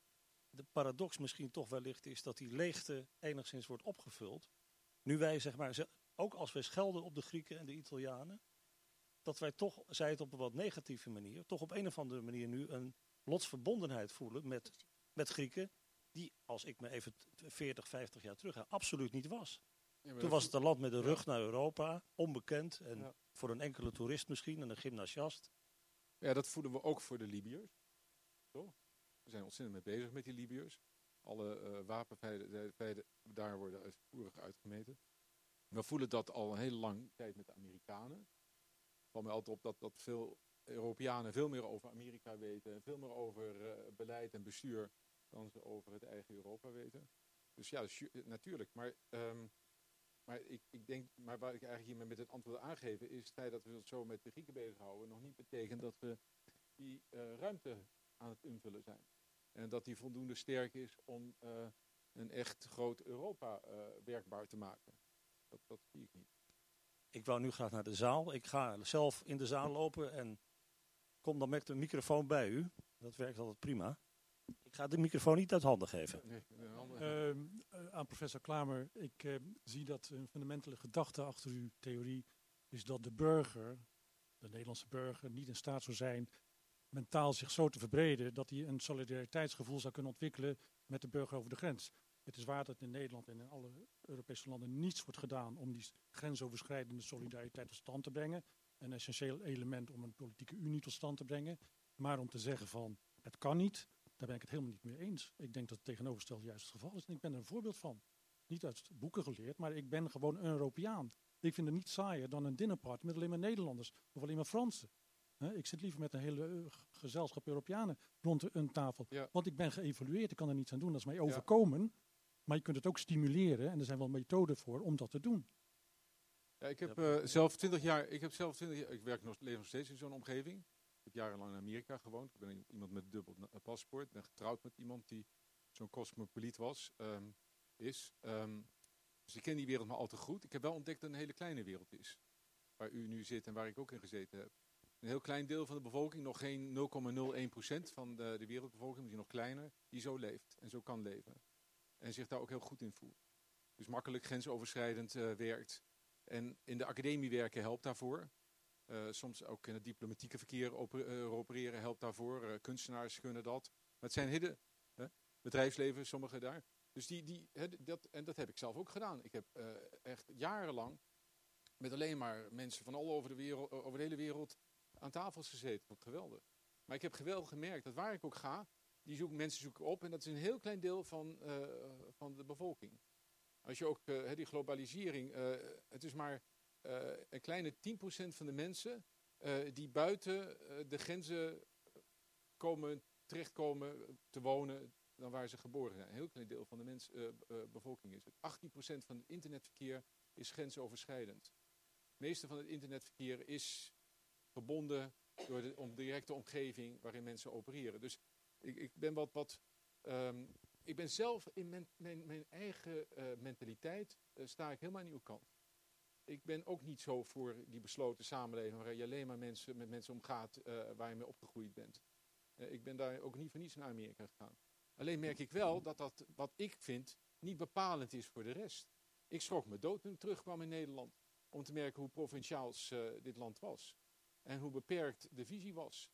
de paradox misschien toch wellicht is dat die leegte enigszins wordt opgevuld. Nu wij, zeg maar, ook als wij schelden op de Grieken en de Italianen, dat wij toch, zij het op een wat negatieve manier, toch op een of andere manier nu een lotsverbondenheid voelen met, met Grieken, die, als ik me even veertig, vijftig jaar terug ga, absoluut niet was. Ja, toen was het een land met de rug ja. naar Europa, onbekend en ja. voor een enkele toerist misschien en een gymnasiast. Ja, dat voelen we ook voor de Libiërs. Zo. We zijn ontzettend mee bezig met die Libiërs. Alle uh, wapenfeiten daar worden uitvoerig uitgemeten. We voelen dat al een hele lange tijd met de Amerikanen. Het valt mij altijd op dat, dat veel Europeanen veel meer over Amerika weten. Veel meer over uh, beleid en bestuur dan ze over het eigen Europa weten. Dus ja, dus, natuurlijk. Maar, um, maar, ik, ik denk, maar waar ik eigenlijk hiermee met het antwoord aangeven is het feit dat we ons zo met de Grieken bezighouden nog niet betekent dat we die uh, ruimte aan het invullen zijn. En dat die voldoende sterk is om uh, een echt groot Europa uh, werkbaar te maken. Dat, dat zie ik niet. Ik wou nu graag naar de zaal. Ik ga zelf in de zaal lopen en kom dan met de microfoon bij u. Dat werkt altijd prima. Ik ga de microfoon niet uit handen geven. Nee, nee, uh, uh, aan professor Klamer. Ik uh, zie dat een fundamentele gedachte achter uw theorie is dat de burger, de Nederlandse burger, niet in staat zou zijn mentaal zich zo te verbreden dat hij een solidariteitsgevoel zou kunnen ontwikkelen met de burger over de grens. Het is waar dat in Nederland en in alle Europese landen niets wordt gedaan om die grensoverschrijdende solidariteit tot stand te brengen. Een essentieel element om een politieke unie tot stand te brengen. Maar om te zeggen van het kan niet, daar ben ik het helemaal niet mee eens. Ik denk dat het tegenovergestelde juist het geval is. En ik ben er een voorbeeld van. Niet uit boeken geleerd, maar ik ben gewoon een Europeaan. Ik vind het niet saaier dan een dinnerparty met alleen maar Nederlanders of alleen maar Fransen. He, ik zit liever met een hele uh, gezelschap Europeanen rond een tafel. Ja. Want ik ben geëvalueerd, ik kan er niets aan doen. Dat is mij overkomen. Ja. Maar je kunt het ook stimuleren en er zijn wel methoden voor om dat te doen. Ja, ik heb uh, zelf twintig jaar, ik heb zelf twintig jaar, ik werk nog, leef nog steeds in zo'n omgeving. Ik heb jarenlang in Amerika gewoond. Ik ben iemand met een dubbel paspoort. Ik ben getrouwd met iemand die zo'n cosmopoliet was, um, is. Um, dus ik ken die wereld maar al te goed. Ik heb wel ontdekt dat het een hele kleine wereld is. Waar u nu zit en waar ik ook in gezeten heb. Een heel klein deel van de bevolking, nog geen nul komma nul één procent van de, de wereldbevolking, misschien nog kleiner, die zo leeft en zo kan leven. En zich daar ook heel goed in voelt. Dus makkelijk grensoverschrijdend uh, werkt. En in de academie werken helpt daarvoor. Uh, soms ook in het diplomatieke verkeer oper- uh, opereren helpt daarvoor. Uh, kunstenaars kunnen dat. Maar het zijn hele uh, bedrijfsleven, sommigen daar. Dus die, die, he, dat, en dat heb ik zelf ook gedaan. Ik heb uh, echt jarenlang met alleen maar mensen van all over de, wereld, uh, over de hele wereld aan tafels gezeten. Wat geweldig. Maar ik heb geweldig gemerkt dat waar ik ook ga, die zoek, mensen zoeken op. En dat is een heel klein deel van, uh, van de bevolking. Als je ook uh, die globalisering, uh, het is maar uh, een kleine tien procent van de mensen uh, die buiten uh, de grenzen komen, terechtkomen te wonen dan waar ze geboren zijn. Een heel klein deel van de mens, uh, uh, bevolking is het. achttien procent van het internetverkeer is grensoverschrijdend. Het meeste van het internetverkeer is verbonden door de om, directe omgeving waarin mensen opereren. Dus ik, ik ben wat... wat um, Ik ben zelf in mijn, mijn, mijn eigen uh, mentaliteit uh, sta ik helemaal aan uw kant. Ik ben ook niet zo voor die besloten samenleving waar je alleen maar mensen, met mensen omgaat uh, waar je mee opgegroeid bent. Uh, ik ben daar ook niet voor niets naar Amerika gegaan. Alleen merk ik wel dat dat, wat ik vind, niet bepalend is voor de rest. Ik schrok me dood toen ik terugkwam in Nederland. Om te merken hoe provinciaals uh, dit land was. En hoe beperkt de visie was.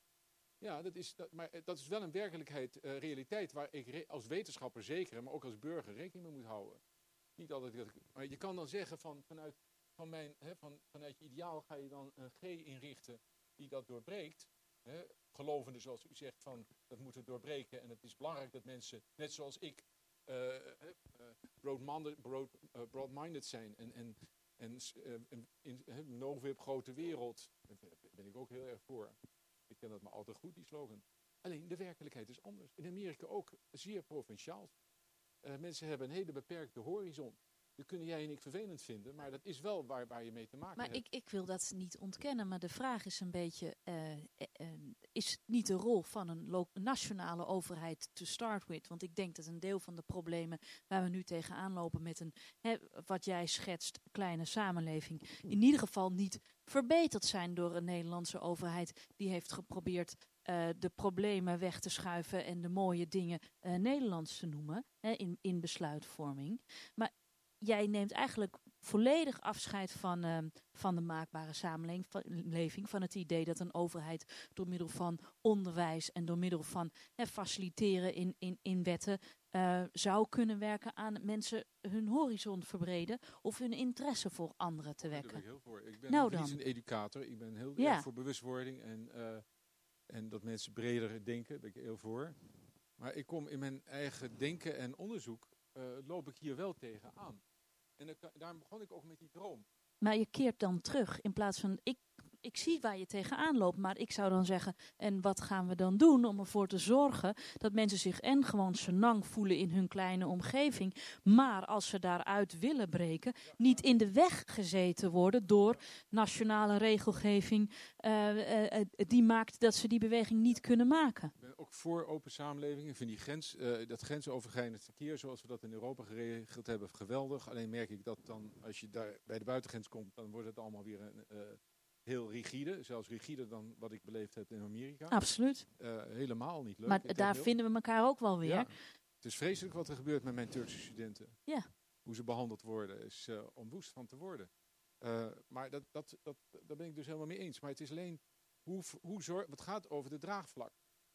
Ja, dat is, dat, maar dat is wel een werkelijkheid, uh, realiteit waar ik re- als wetenschapper zeker, maar ook als burger rekening mee moet houden. Niet altijd dat ik, maar je kan dan zeggen van, vanuit, van mijn, hè, van, vanuit je ideaal ga je dan een G inrichten die dat doorbreekt. Hè, gelovende zoals u zegt van dat moeten we doorbreken en het is belangrijk dat mensen, net zoals ik, uh, uh, broad-minded, broad, uh, broad-minded zijn en, en, en uh, in een no-vip grote wereld, daar ben ik ook heel erg voor. Ik ken dat maar altijd goed, die slogan. Alleen, de werkelijkheid is anders. In Amerika ook zeer provinciaal. Uh, mensen hebben een hele beperkte horizon. Dat kunnen jij en ik vervelend vinden, maar dat is wel waar, waar je mee te maken maar hebt. Maar ik, ik wil dat niet ontkennen, maar de vraag is een beetje, uh, uh, uh, is het niet de rol van een lo- nationale overheid to start with? Want ik denk dat een deel van de problemen waar we nu tegenaan lopen met een, hè, wat jij schetst, kleine samenleving, in ieder geval niet verbeterd zijn door een Nederlandse overheid die heeft geprobeerd uh, de problemen weg te schuiven en de mooie dingen uh, Nederlands te noemen, hè, in, in besluitvorming. Maar jij neemt eigenlijk volledig afscheid van, uh, van de maakbare samenleving, van het idee dat een overheid door middel van onderwijs en door middel van hè, faciliteren in, in, in wetten uh, zou kunnen werken aan mensen hun horizon verbreden of hun interesse voor anderen te wekken. Daar ben ik heel voor. Ik ben nou niet een educator, ik ben heel ja. erg voor bewustwording en, uh, en dat mensen breder denken, daar ben ik heel voor. Maar ik kom in mijn eigen denken en onderzoek, uh, loop ik hier wel tegenaan. En dan, daarom begon ik ook met die droom. Maar je keert dan terug in plaats van, ik, ik zie waar je tegenaan loopt, maar ik zou dan zeggen, en wat gaan we dan doen om ervoor te zorgen dat mensen zich en gewoon senang voelen in hun kleine omgeving, maar als ze daaruit willen breken, niet in de weg gezeten worden door nationale regelgeving uh, uh, uh, die maakt dat ze die beweging niet kunnen maken. Ik ben ook voor open samenleving. Ik vind die grens, uh, dat grensoverschrijdend verkeer zoals we dat in Europa geregeld hebben geweldig. Alleen merk ik dat dan als je daar bij de buitengrens komt, dan wordt het allemaal weer een, uh, heel rigide. Zelfs rigider dan wat ik beleefd heb in Amerika. Absoluut. Uh, helemaal niet leuk. Maar daar heel... vinden we elkaar ook wel weer. Ja. Het is vreselijk wat er gebeurt met mijn Turkse studenten. Ja. Hoe ze behandeld worden is uh, om woest van te worden. Uh, maar dat, dat, dat, daar ben ik dus helemaal mee eens. Maar het is alleen, hoe, hoe zorg, het gaat over de draagvlak.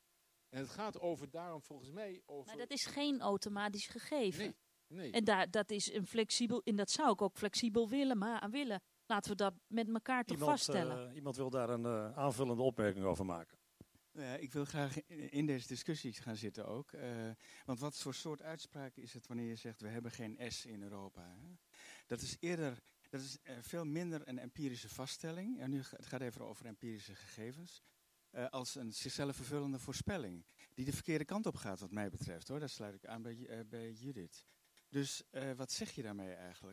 En het gaat over daarom volgens mij over... Maar dat is geen automatisch gegeven. Nee, nee. En daar, dat is een flexibel, en dat zou ik ook flexibel willen, maar willen. Laten we dat met elkaar toch iemand, vaststellen. Uh, iemand wil daar een uh, aanvullende opmerking over maken. Uh, ik wil graag in, in deze discussie gaan zitten ook. Uh, want wat voor soort uitspraak is het wanneer je zegt, we hebben geen S in Europa? Hè? Dat is eerder... Dat is uh, veel minder een empirische vaststelling. En nu ga, het gaat even over empirische gegevens. Uh, als een zichzelf vervullende voorspelling. Die de verkeerde kant op gaat wat mij betreft. Hoor. Dat sluit ik aan bij, uh, bij Judith. Dus uh, wat zeg je daarmee eigenlijk?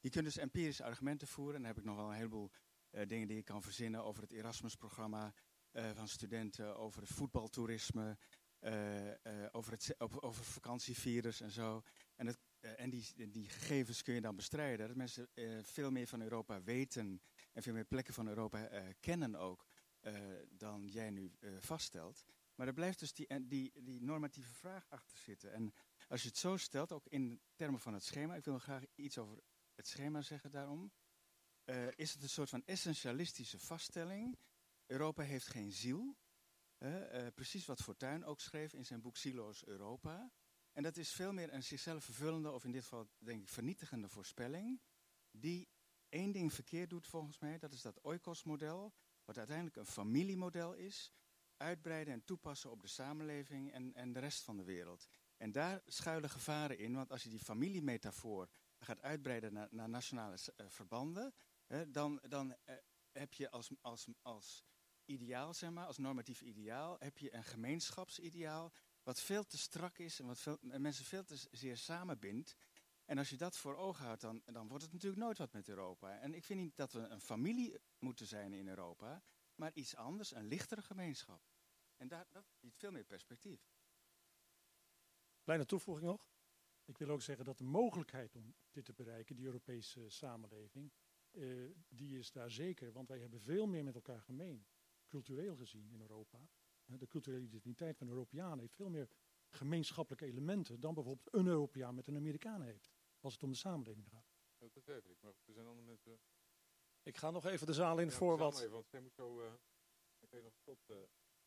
Je kunt dus empirische argumenten voeren. En dan heb ik nog wel een heleboel uh, dingen die je kan verzinnen over het Erasmus-programma uh, van studenten, over het voetbaltoerisme, uh, uh, over, het, over, over vakantievirus en zo. En, het, uh, en die, die gegevens kun je dan bestrijden. Dat mensen uh, veel meer van Europa weten en veel meer plekken van Europa uh, kennen ook, uh, dan jij nu uh, vaststelt. Maar er blijft dus die, die, die normatieve vraag achter zitten. En als je het zo stelt, ook in termen van het schema, ik wil graag iets over het schema zeggen daarom, uh, is het een soort van essentialistische vaststelling. Europa heeft geen ziel. Uh, uh, precies wat Fortuyn ook schreef in zijn boek Zieloos Europa. En dat is veel meer een zichzelf vervullende, of in dit geval denk ik vernietigende voorspelling, die één ding verkeerd doet volgens mij, dat is dat oikos-model, wat uiteindelijk een familiemodel is, uitbreiden en toepassen op de samenleving en, en de rest van de wereld. En daar schuilen gevaren in, want als je die familiemetafoor gaat uitbreiden naar, naar nationale uh, verbanden, uh, dan, dan uh, heb je als, als, als ideaal, zeg maar, als normatief ideaal, heb je een gemeenschapsideaal wat veel te strak is en wat veel, mensen veel te zeer samenbindt. En als je dat voor ogen houdt, dan, dan wordt het natuurlijk nooit wat met Europa. En ik vind niet dat we een familie moeten zijn in Europa, maar iets anders, een lichtere gemeenschap. En daar, dat biedt veel meer perspectief. Kleine toevoeging nog? Ik wil ook zeggen dat de mogelijkheid om dit te bereiken, die Europese samenleving, uh, die is daar zeker. Want wij hebben veel meer met elkaar gemeen, cultureel gezien in Europa. Uh, de culturele identiteit van Europeanen heeft veel meer gemeenschappelijke elementen dan bijvoorbeeld een Europeaan met een Amerikaan heeft, als het om de samenleving gaat. Dat begrijp ik, maar er zijn andere mensen. Ik ga nog even de zaal in Ja, voor wat... even, want jij moet zo uh, even nog tot... Uh...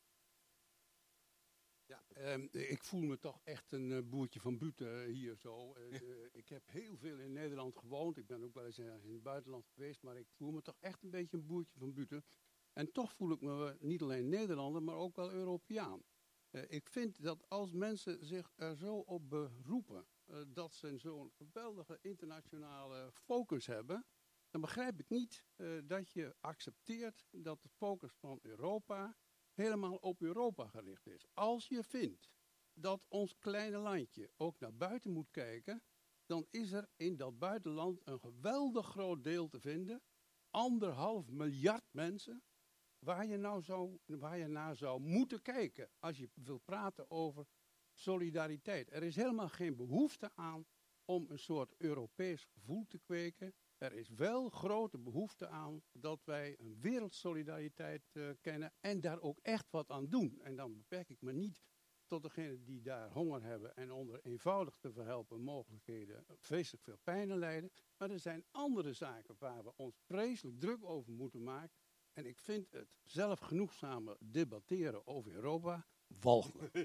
Ja, um, ik voel me toch echt een uh, boertje van Buten hier zo. Uh, uh, ik heb heel veel in Nederland gewoond. Ik ben ook wel eens uh, in het buitenland geweest. Maar ik voel me toch echt een beetje een boertje van Buten. En toch voel ik me niet alleen Nederlander, maar ook wel Europeaan. Uh, ik vind dat als mensen zich er zo op beroepen, uh, dat ze zo'n geweldige internationale focus hebben, dan begrijp ik niet uh, dat je accepteert dat de focus van Europa helemaal op Europa gericht is. Als je vindt dat ons kleine landje ook naar buiten moet kijken, dan is er in dat buitenland een geweldig groot deel te vinden, anderhalf miljard mensen, waar je, nou zou, waar je naar zou moeten kijken als je wil praten over solidariteit. Er is helemaal geen behoefte aan om een soort Europees gevoel te kweken. Er is wel grote behoefte aan dat wij een wereldsolidariteit uh, kennen en daar ook echt wat aan doen. En dan beperk ik me niet tot degenen die daar honger hebben en onder eenvoudig te verhelpen mogelijkheden vreselijk veel pijn lijden. Maar er zijn andere zaken waar we ons vreselijk druk over moeten maken. En ik vind het zelfgenoegzame debatteren over Europa walgelijk.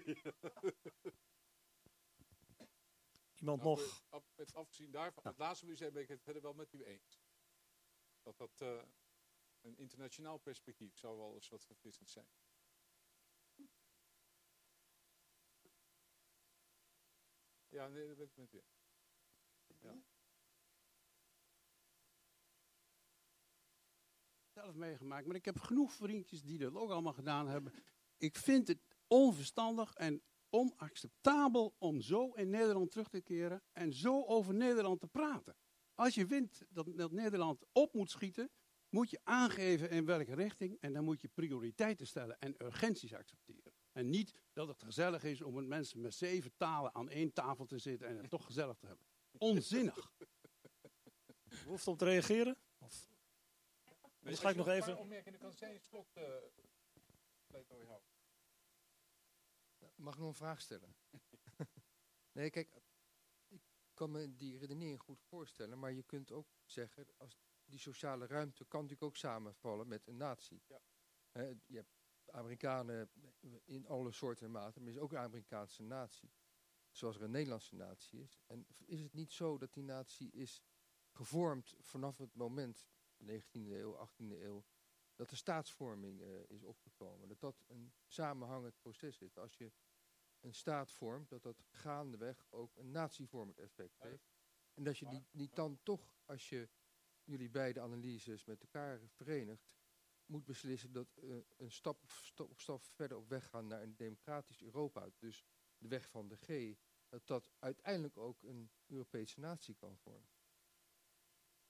Iemand Nou, nog? af, met afgezien daarvan, ja. Het laatste wil ik zeggen, ben ik het verder wel met u eens. Dat dat uh, een internationaal perspectief zou wel eens wat verfrissend zijn. Ja, nee, dat ben ik met u. Ja. Zelf meegemaakt, maar ik heb genoeg vriendjes die dat ook allemaal gedaan hebben. Ik vind het onverstandig en onacceptabel om zo in Nederland terug te keren en zo over Nederland te praten. Als je vindt dat, dat Nederland op moet schieten, moet je aangeven in welke richting en dan moet je prioriteiten stellen en urgenties accepteren. En niet dat het gezellig is om met mensen met zeven talen aan één tafel te zitten en het toch gezellig te hebben. Onzinnig. Behoefte om te reageren? Of? Nee, Dus ga ik nog even... opmerking, dan kan zijn slot uh, pleidooi houden. Mag ik nog een vraag stellen? Nee, kijk, ik kan me die redenering goed voorstellen, maar je kunt ook zeggen, als die sociale ruimte kan natuurlijk ook samenvallen met een natie. Ja. He, je hebt Amerikanen in alle soorten en maten, maar er is ook een Amerikaanse natie. Zoals er een Nederlandse natie is. En is het niet zo dat die natie is gevormd vanaf het moment, negentiende eeuw, achttiende eeuw, dat de staatsvorming uh, is opgekomen. Dat dat een samenhangend proces is. Als je een staat vormt, dat dat gaandeweg ook een natievormend effect heeft. En dat je die, niet dan toch, als je jullie beide analyses met elkaar verenigt, moet beslissen dat uh, een stap of stap, of stap verder op weg gaan naar een democratisch Europa, dus de weg van de G, dat dat uiteindelijk ook een Europese natie kan vormen.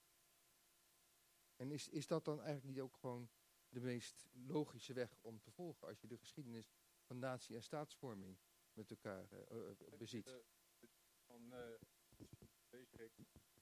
En is, is dat dan eigenlijk niet ook gewoon de meest logische weg om te volgen als je de geschiedenis van natie- en staatsvorming met elkaar uh, uh, beziet? Uh, van, uh, deze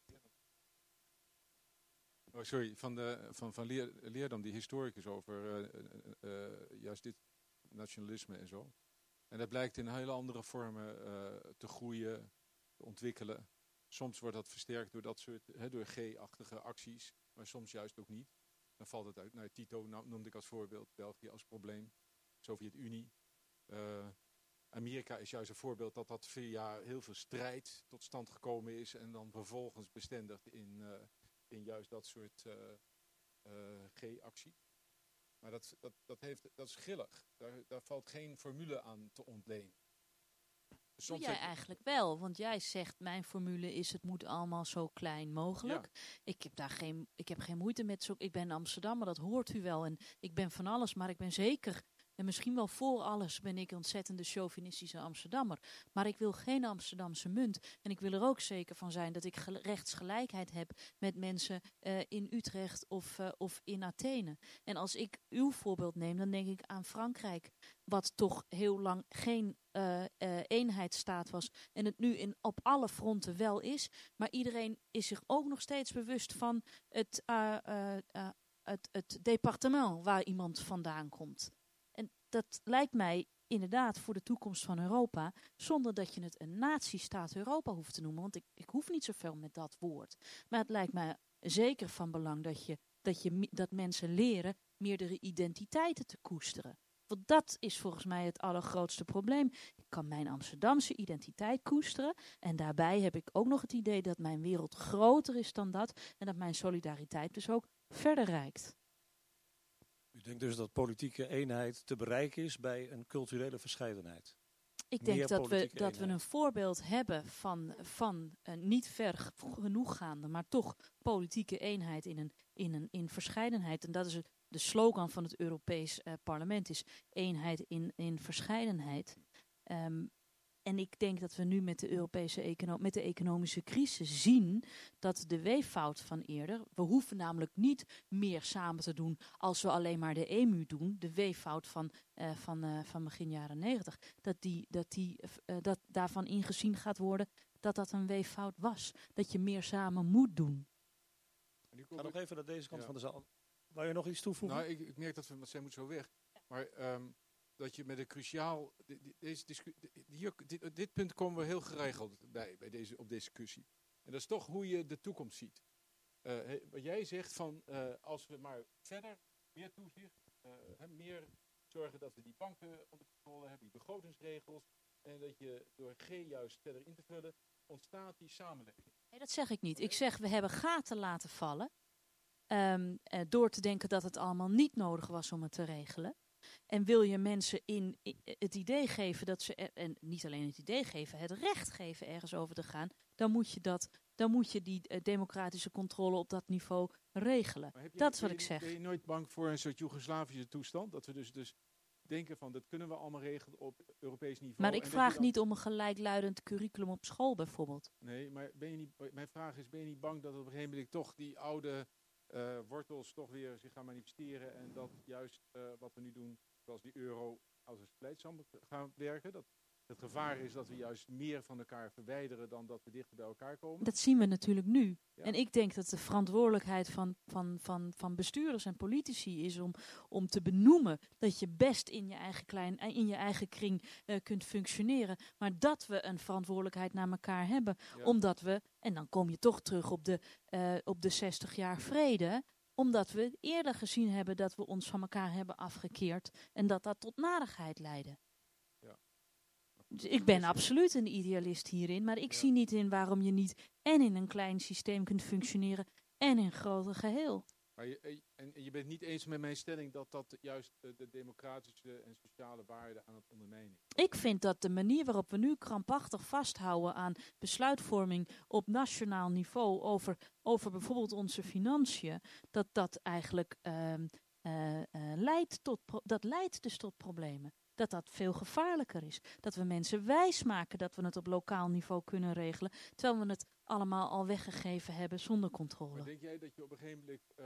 oh, sorry, van, de, van, van Leer, Leerdam, die historicus over uh, uh, uh, juist dit nationalisme en zo. En dat blijkt in hele andere vormen uh, te groeien, te ontwikkelen. Soms wordt dat versterkt door dat soort, he, door G-achtige acties, maar soms juist ook niet. Dan valt het uit. Nou, Tito noemde ik als voorbeeld, België als probleem, Sovjet-Unie. Uh, Amerika is juist een voorbeeld dat dat via heel veel strijd tot stand gekomen is en dan vervolgens bestendigd in, uh, in juist dat soort uh, uh, G-actie. Maar dat, dat, dat, heeft, dat is grillig. Daar, daar valt geen formule aan te ontlenen. Soms doe jij eigenlijk wel, want jij zegt mijn formule is het moet allemaal zo klein mogelijk. Ja. Ik heb daar geen, ik heb geen moeite met zo. Ik ben Amsterdammer, dat hoort u wel. En ik ben van alles, maar ik ben zeker, en misschien wel voor alles, ben ik een ontzettende chauvinistische Amsterdammer. Maar ik wil geen Amsterdamse munt. En ik wil er ook zeker van zijn dat ik gel- rechtsgelijkheid heb met mensen uh, in Utrecht of, uh, of in Athene. En als ik uw voorbeeld neem, dan denk ik aan Frankrijk, wat toch heel lang geen uh, uh, eenheidsstaat was en het nu in, op alle fronten wel is. Maar iedereen is zich ook nog steeds bewust van het, uh, uh, uh, het, het departement waar iemand vandaan komt. En dat lijkt mij inderdaad voor de toekomst van Europa, zonder dat je het een nazistaat Europa hoeft te noemen, want ik, ik hoef niet zoveel met dat woord. Maar het lijkt mij zeker van belang dat, je, dat, je, dat mensen leren meerdere identiteiten te koesteren. Want dat is volgens mij het allergrootste probleem. Ik kan mijn Amsterdamse identiteit koesteren en daarbij heb ik ook nog het idee dat mijn wereld groter is dan dat en dat mijn solidariteit dus ook verder reikt. U denkt dus dat politieke eenheid te bereiken is bij een culturele verscheidenheid? Ik denk dat we, dat we een voorbeeld hebben van, van een niet ver genoeg gaande, maar toch politieke eenheid in, een, in, een, in verscheidenheid. En dat is het, de slogan van het Europees uh, Parlement is eenheid in, in verscheidenheid. Um, En ik denk dat we nu met de Europese econo- met de economische crisis zien dat de weeffout van eerder, we hoeven namelijk niet meer samen te doen als we alleen maar de E M U doen, de weeffout van, uh, van, uh, van begin jaren negentig, dat, die, dat, die, uh, dat daarvan ingezien gaat worden dat dat een weeffout was. Dat je meer samen moet doen. Ik ga nog even naar deze kant ja. van de zaal. Wou je nog iets toevoegen? Nou, ik, ik merk dat we, want zij moet zo weg, maar... Um, dat je met een cruciaal... Deze discu- hier, dit, dit punt komen we heel geregeld bij, bij deze, op discussie. En dat is toch hoe je de toekomst ziet. Uh, he, wat jij zegt van... Uh, als we maar verder meer toezicht... Uh, he, meer zorgen dat we die banken onder controle hebben... die begrotingsregels... en dat je door G juist verder in te vullen... ontstaat die samenleving. Nee, dat zeg ik niet. Ik zeg, we hebben gaten laten vallen... Um, uh, door te denken dat het allemaal niet nodig was om het te regelen... En wil je mensen in, in het idee geven dat ze, er, en niet alleen het idee geven, het recht geven ergens over te gaan, dan moet je, dat, dan moet je die uh, democratische controle op dat niveau regelen. Je, dat is wat je, ik zeg. Ben je nooit bang voor een soort Joegoslavische toestand? Dat we dus, dus denken van, dat kunnen we allemaal regelen op Europees niveau. Maar ik en vraag dan... niet om een gelijkluidend curriculum op school bijvoorbeeld. Nee, maar ben je niet, mijn vraag is, ben je niet bang dat op een gegeven moment toch die oude uh, wortels toch weer zich gaan manifesteren en dat juist uh, wat we nu doen, zoals die euro als een splijtsam gaan werken. Dat het gevaar is dat we juist meer van elkaar verwijderen dan dat we dichter bij elkaar komen. Dat zien we natuurlijk nu. Ja. En ik denk dat de verantwoordelijkheid van, van, van, van bestuurders en politici is om, om te benoemen dat je best in je eigen, klein, in je eigen kring uh, kunt functioneren. Maar dat we een verantwoordelijkheid naar elkaar hebben. Ja. Omdat we, en dan kom je toch terug op de, uh, op de zestig jaar vrede... Omdat we eerder gezien hebben dat we ons van elkaar hebben afgekeerd. En dat dat tot nadigheid leidde. Ja. Dus ik ben absoluut een idealist hierin. Maar ik ja. zie niet in waarom je niet en in een klein systeem kunt functioneren. En in een groter geheel. Maar je, en je bent niet eens met mijn stelling dat dat juist de democratische en sociale waarden aan het ondermijnen is. Ik vind dat de manier waarop we nu krampachtig vasthouden aan besluitvorming op nationaal niveau over, over bijvoorbeeld onze financiën, dat dat eigenlijk uh, uh, uh, leidt tot, pro- dat leidt dus tot problemen. Dat dat veel gevaarlijker is. Dat we mensen wijsmaken dat we het op lokaal niveau kunnen regelen, terwijl we het allemaal al weggegeven hebben zonder controle. Maar denk jij dat je op een gegeven moment uh,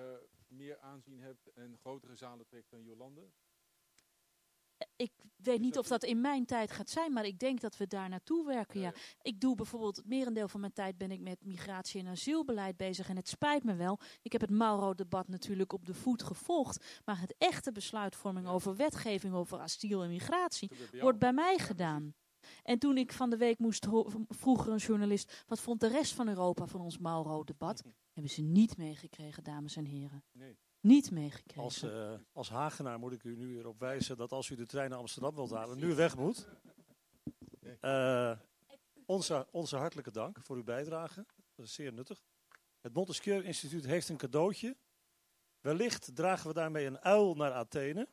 meer aanzien hebt en grotere zalen trekt dan Jolande? Ik weet niet of dat in mijn tijd gaat zijn, maar ik denk dat we daar naartoe werken. Ja. Ja, ja. Ik doe bijvoorbeeld, het merendeel van mijn tijd ben ik met migratie- en asielbeleid bezig. En het spijt me wel, ik heb het Mauro-debat natuurlijk op de voet gevolgd. Maar het echte besluitvorming Ja. over wetgeving, over asiel en migratie, Toen bij jou. wordt bij mij Ja, gedaan. En toen ik van de week moest, ho- vroeger een journalist, wat vond de rest van Europa van ons Mauro-debat? Hebben ze niet meegekregen, dames en heren. Nee. Niet meegekregen. Als, uh, als Hagenaar moet ik u nu erop wijzen dat als u de trein naar Amsterdam wilt halen, nu weg moet. Uh, onze, onze hartelijke dank voor uw bijdrage. Dat is zeer nuttig. Het Montesquieu Instituut heeft een cadeautje. Wellicht dragen we daarmee een uil naar Athene.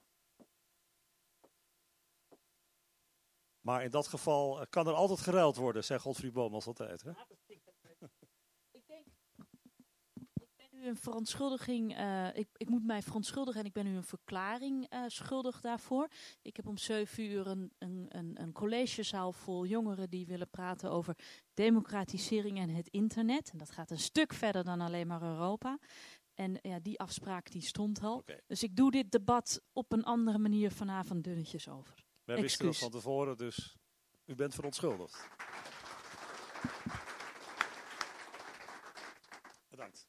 Maar in dat geval uh, kan er altijd geruild worden, zei Godfried Bomans altijd. Hè? Een verontschuldiging, uh, ik, ik moet mij verontschuldigen en ik ben u een verklaring uh, schuldig daarvoor. Ik heb om zeven uur een, een, een, een collegezaal vol jongeren die willen praten over democratisering en het internet. En dat gaat een stuk verder dan alleen maar Europa. En ja, die afspraak die stond al. Okay. Dus ik doe dit debat op een andere manier vanavond dunnetjes over. Wij wisten dat van tevoren, dus u bent verontschuldigd. Bedankt.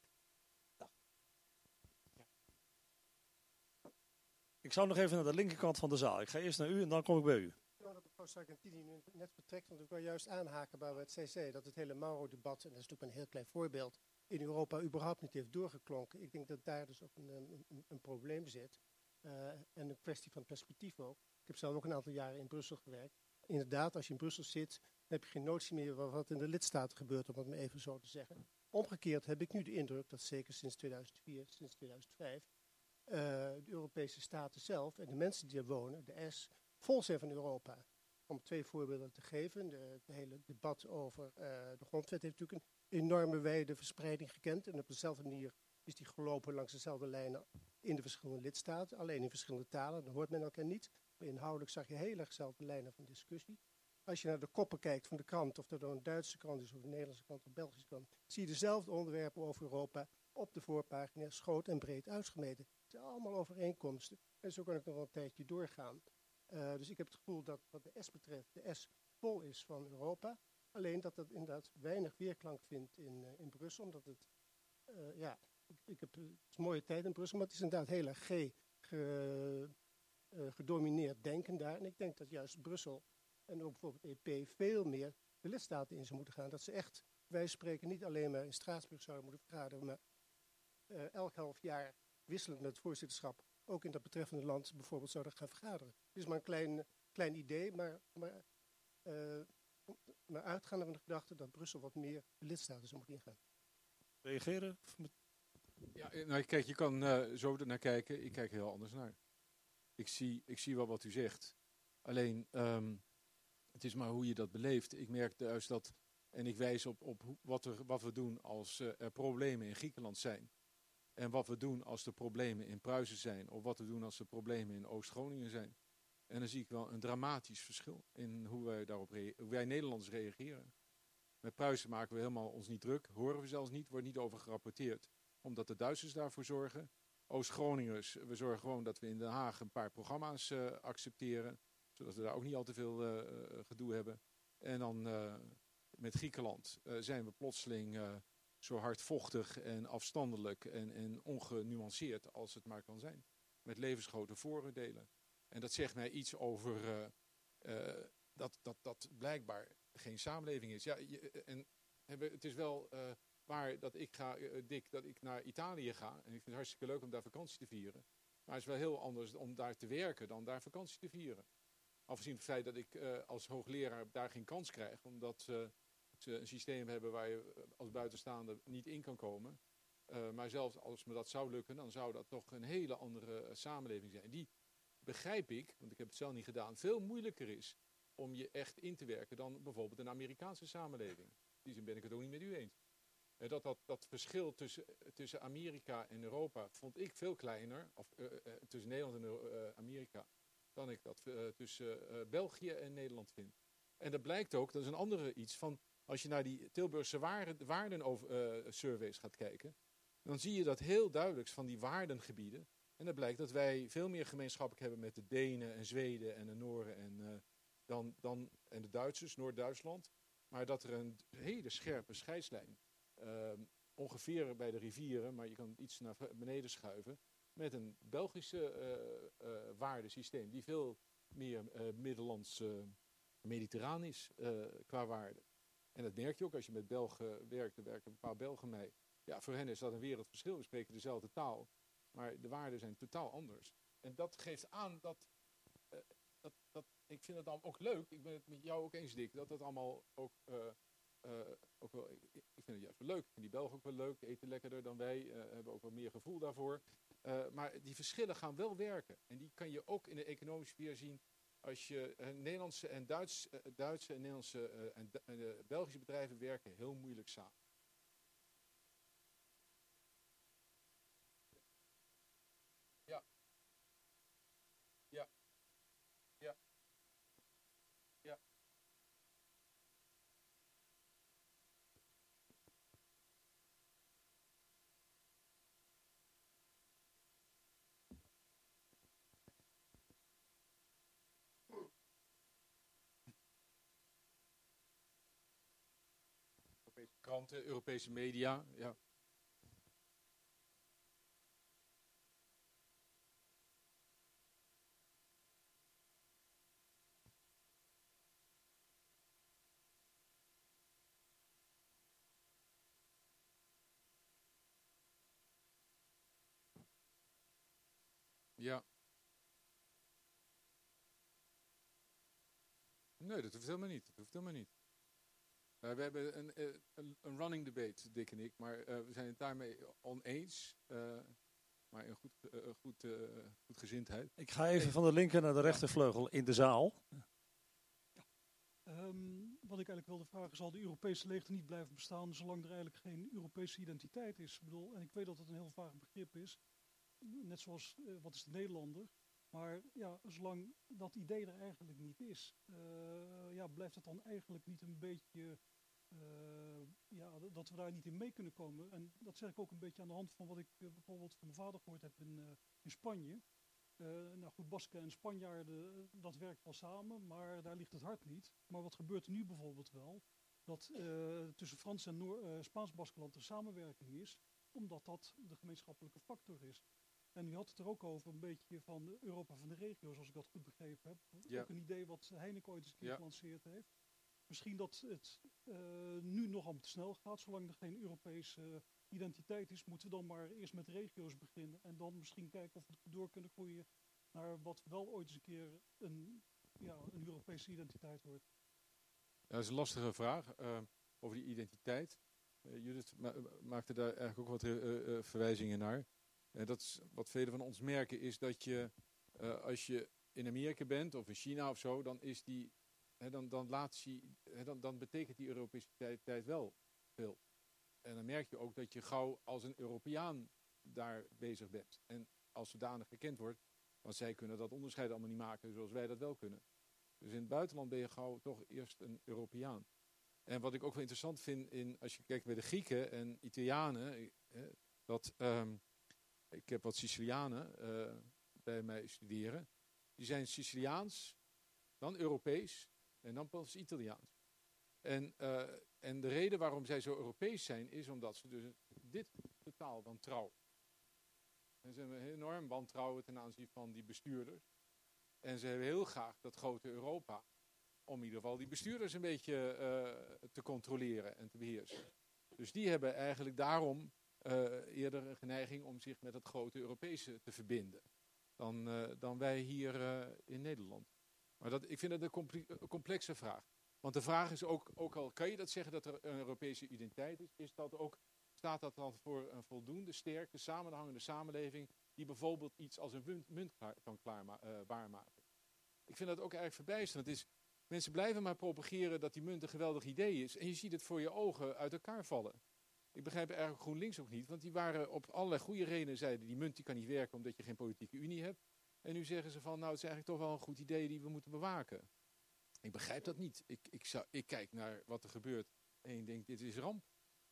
Ik zou nog even naar de linkerkant van de zaal. Ik ga eerst naar u en dan kom ik bij u. Dat mevrouw Sargentini nu net vertrekt, want ik wil juist aanhaken bij wat zij zei. Dat het hele Mauro-debat, en dat is natuurlijk een heel klein voorbeeld, in Europa überhaupt niet heeft doorgeklonken. Ik denk dat daar dus ook een, een, een probleem zit. Uh, en een kwestie van perspectief ook. Ik heb zelf ook een aantal jaren in Brussel gewerkt. Inderdaad, als je in Brussel zit, dan heb je geen notie meer van wat in de lidstaten gebeurt, om het maar even zo te zeggen. Omgekeerd heb ik nu de indruk dat zeker sinds tweeduizend vier, sinds tweeduizend vijf... Uh, de Europese staten zelf en de mensen die er wonen, de S, vol zijn van Europa. Om twee voorbeelden te geven. Het de hele debat over uh, de grondwet heeft natuurlijk een enorme wijde verspreiding gekend. En op dezelfde manier is die gelopen langs dezelfde lijnen in de verschillende lidstaten. Alleen in verschillende talen, dan hoort men elkaar niet. Maar inhoudelijk zag je heel erg dezelfde lijnen van discussie. Als je naar de koppen kijkt van de krant, of dat nou een Duitse krant is, of een Nederlandse krant, of een Belgische krant, zie je dezelfde onderwerpen over Europa op de voorpagina schoot en breed uitgemeten. Het zijn allemaal overeenkomsten. En zo kan ik nog wel een tijdje doorgaan. Uh, dus ik heb het gevoel dat wat de S betreft, de S vol is van Europa. Alleen dat dat inderdaad weinig weerklank vindt in, uh, in Brussel. Omdat het, uh, ja, ik, ik heb uh, het is een mooie tijd in Brussel, maar het is inderdaad heel erg G ge, uh, gedomineerd denken daar. En ik denk dat juist Brussel en ook bijvoorbeeld E P veel meer de lidstaten in zou moeten gaan. Dat ze echt, wij spreken, niet alleen maar in Straatsburg zouden moeten vergaderen, maar uh, elk half jaar wisselend met het voorzitterschap ook in dat betreffende land bijvoorbeeld zouden gaan vergaderen. Het is maar een klein, klein idee, maar, maar, uh, maar uitgaande van de gedachte dat Brussel wat meer de lidstaten zou moeten ingaan. Reageren? Ja, nou, kijk, je kan uh, zo naar kijken. Ik kijk heel anders naar. Ik zie, ik zie wel wat u zegt. Alleen, um, het is maar hoe je dat beleeft. Ik merk juist dat, en ik wijs op, op wat, er, wat we doen als uh, er problemen in Griekenland zijn. En wat we doen als er problemen in Pruisen zijn. Of wat we doen als er problemen in Oost-Groningen zijn. En dan zie ik wel een dramatisch verschil in hoe wij daarop rea- hoe wij Nederlanders reageren. Met Pruisen maken we helemaal ons niet druk. Horen we zelfs niet, wordt niet over gerapporteerd. Omdat de Duitsers daarvoor zorgen. Oost-Groningers, we zorgen gewoon dat we in Den Haag een paar programma's uh, accepteren. Zodat we daar ook niet al te veel uh, gedoe hebben. En dan uh, met Griekenland uh, zijn we plotseling uh, zo hardvochtig en afstandelijk en, en ongenuanceerd als het maar kan zijn. Met levensgrote vooroordelen. En dat zegt mij iets over uh, uh, dat, dat dat blijkbaar geen samenleving is. Ja, je, en het is wel uh, waar dat ik ga, uh, Dick, dat ik naar Italië ga. En ik vind het hartstikke leuk om daar vakantie te vieren. Maar het is wel heel anders om daar te werken dan daar vakantie te vieren. Afgezien van het feit dat ik uh, als hoogleraar daar geen kans krijg. Omdat uh, ze een systeem hebben waar je als buitenstaander niet in kan komen. Uh, maar zelfs als me dat zou lukken, dan zou dat toch een hele andere uh, samenleving zijn. Die begrijp ik, want ik heb het zelf niet gedaan, veel moeilijker is om je echt in te werken dan bijvoorbeeld een Amerikaanse samenleving. In die zin ben ik het ook niet met u eens. Uh, dat, dat, dat verschil tussen, tussen Amerika en Europa vond ik veel kleiner, of uh, uh, tussen Nederland en uh, Amerika, dan ik dat uh, tussen uh, België en Nederland vind. En dat blijkt ook, dat is een andere iets, van als je naar die Tilburgse waarden, waarden over, uh, surveys gaat kijken, dan zie je dat heel duidelijk van die waardengebieden. En dan blijkt dat wij veel meer gemeenschappelijk hebben met de Denen en Zweden en de Nooren en, uh, dan, dan, en de Duitsers, Noord-Duitsland. Maar dat er een hele scherpe scheidslijn, uh, ongeveer bij de rivieren, maar je kan het iets naar beneden schuiven, met een Belgische uh, uh, waardesysteem die veel meer uh, Middellands uh, mediterraan is uh, qua waarde. En dat merk je ook als je met Belgen werkt, er werken een paar Belgen mee. Ja, voor hen is dat een wereldverschil. We spreken dezelfde taal, maar de waarden zijn totaal anders. En dat geeft aan dat, uh, dat, dat ik vind het dan ook leuk, ik ben het met jou ook eens, Dick, dat dat allemaal ook, uh, uh, ook wel, ik, ik vind het juist wel leuk. Ik vind die Belgen ook wel leuk, eten lekkerder dan wij, uh, hebben ook wel meer gevoel daarvoor. Uh, maar die verschillen gaan wel werken. En die kan je ook in de economische sfeer zien als je uh, Nederlandse en Duits, uh, Duitse en Nederlandse uh, en, en uh, Belgische bedrijven werken heel moeilijk samen. Ja. Ja. Ja. Ja. Europese kranten, Europese media, ja. Ja. Nee, dat hoeft helemaal niet. Dat hoeft helemaal niet. Uh, we hebben een, een, een running debate, Dick en ik, maar uh, we zijn het daarmee oneens. Uh, maar in goed, uh, goed, uh, goed gezindheid. Ik ga even van de linker naar de rechtervleugel in de zaal. Um, wat ik eigenlijk wilde vragen, zal de Europese leegte niet blijven bestaan zolang er eigenlijk geen Europese identiteit is? Ik bedoel, en ik weet dat het een heel vaag begrip is, net zoals uh, wat is de Nederlander? Maar ja, zolang dat idee er eigenlijk niet is, uh, ja, blijft het dan eigenlijk niet een beetje, uh, ja, dat we daar niet in mee kunnen komen. En dat zeg ik ook een beetje aan de hand van wat ik uh, bijvoorbeeld van mijn vader gehoord heb in, uh, in Spanje. Uh, nou goed, Basken en Spanjaarden, dat werkt wel samen, maar daar ligt het hart niet. Maar wat gebeurt er nu bijvoorbeeld wel? Dat uh, tussen Frans en Noor- uh, Spaans-Baskeland er samenwerking is, omdat dat de gemeenschappelijke factor is. En u had het er ook over een beetje van Europa van de regio's, als ik dat goed begrepen heb. Ja. Ook een idee wat Heineken ooit eens een keer Ja. gelanceerd heeft. Misschien dat het uh, nu nogal te snel gaat, zolang er geen Europese uh, identiteit is, moeten we dan maar eerst met regio's beginnen. En dan misschien kijken of we door kunnen groeien naar wat wel ooit eens een keer een, ja, een Europese identiteit wordt. Ja, dat is een lastige vraag uh, over die identiteit. Uh, Judith ma- maakte daar eigenlijk ook wat uh, uh, verwijzingen naar. En dat is, wat velen van ons merken is dat je, uh, als je in Amerika bent of in China of zo, dan is die, hè, dan, dan, laat die hè, dan, dan betekent die Europese tijd wel veel. En dan merk je ook dat je gauw als een Europeaan daar bezig bent. En als zodanig gekend wordt, want zij kunnen dat onderscheid allemaal niet maken zoals wij dat wel kunnen. Dus in het buitenland ben je gauw toch eerst een Europeaan. En wat ik ook wel interessant vind, in, als je kijkt bij de Grieken en Italianen, eh, dat... Um, Ik heb wat Sicilianen uh, bij mij studeren. Die zijn Siciliaans, dan Europees en dan pas Italiaans. En, uh, en de reden waarom zij zo Europees zijn, is omdat ze dus dit totaal wantrouwen. En ze hebben enorm wantrouwen ten aanzien van die bestuurders. En ze hebben heel graag dat grote Europa, om in ieder geval die bestuurders een beetje uh, te controleren en te beheersen. Dus die hebben eigenlijk daarom Uh, eerder een geneiging om zich met het grote Europese te verbinden dan, uh, dan wij hier uh, in Nederland. Maar dat, ik vind het een, compli- een complexe vraag. Want de vraag is ook, ook al kan je dat zeggen dat er een Europese identiteit is, is dat ook, staat dat dan voor een voldoende sterke, samenhangende samenleving die bijvoorbeeld iets als een munt, munt klaar, kan klaarma- uh, waarmaken. Ik vind dat ook eigenlijk verbijsterend. Het is, mensen blijven maar propageren dat die munt een geweldig idee is en je ziet het voor je ogen uit elkaar vallen. Ik begrijp eigenlijk GroenLinks ook niet, want die waren op allerlei goede redenen, zeiden die munt die kan niet werken omdat je geen politieke unie hebt. En nu zeggen ze van, nou het is eigenlijk toch wel een goed idee die we moeten bewaken. Ik begrijp dat niet. Ik, ik, zou, ik kijk naar wat er gebeurt en ik denk, dit is ramp. Dit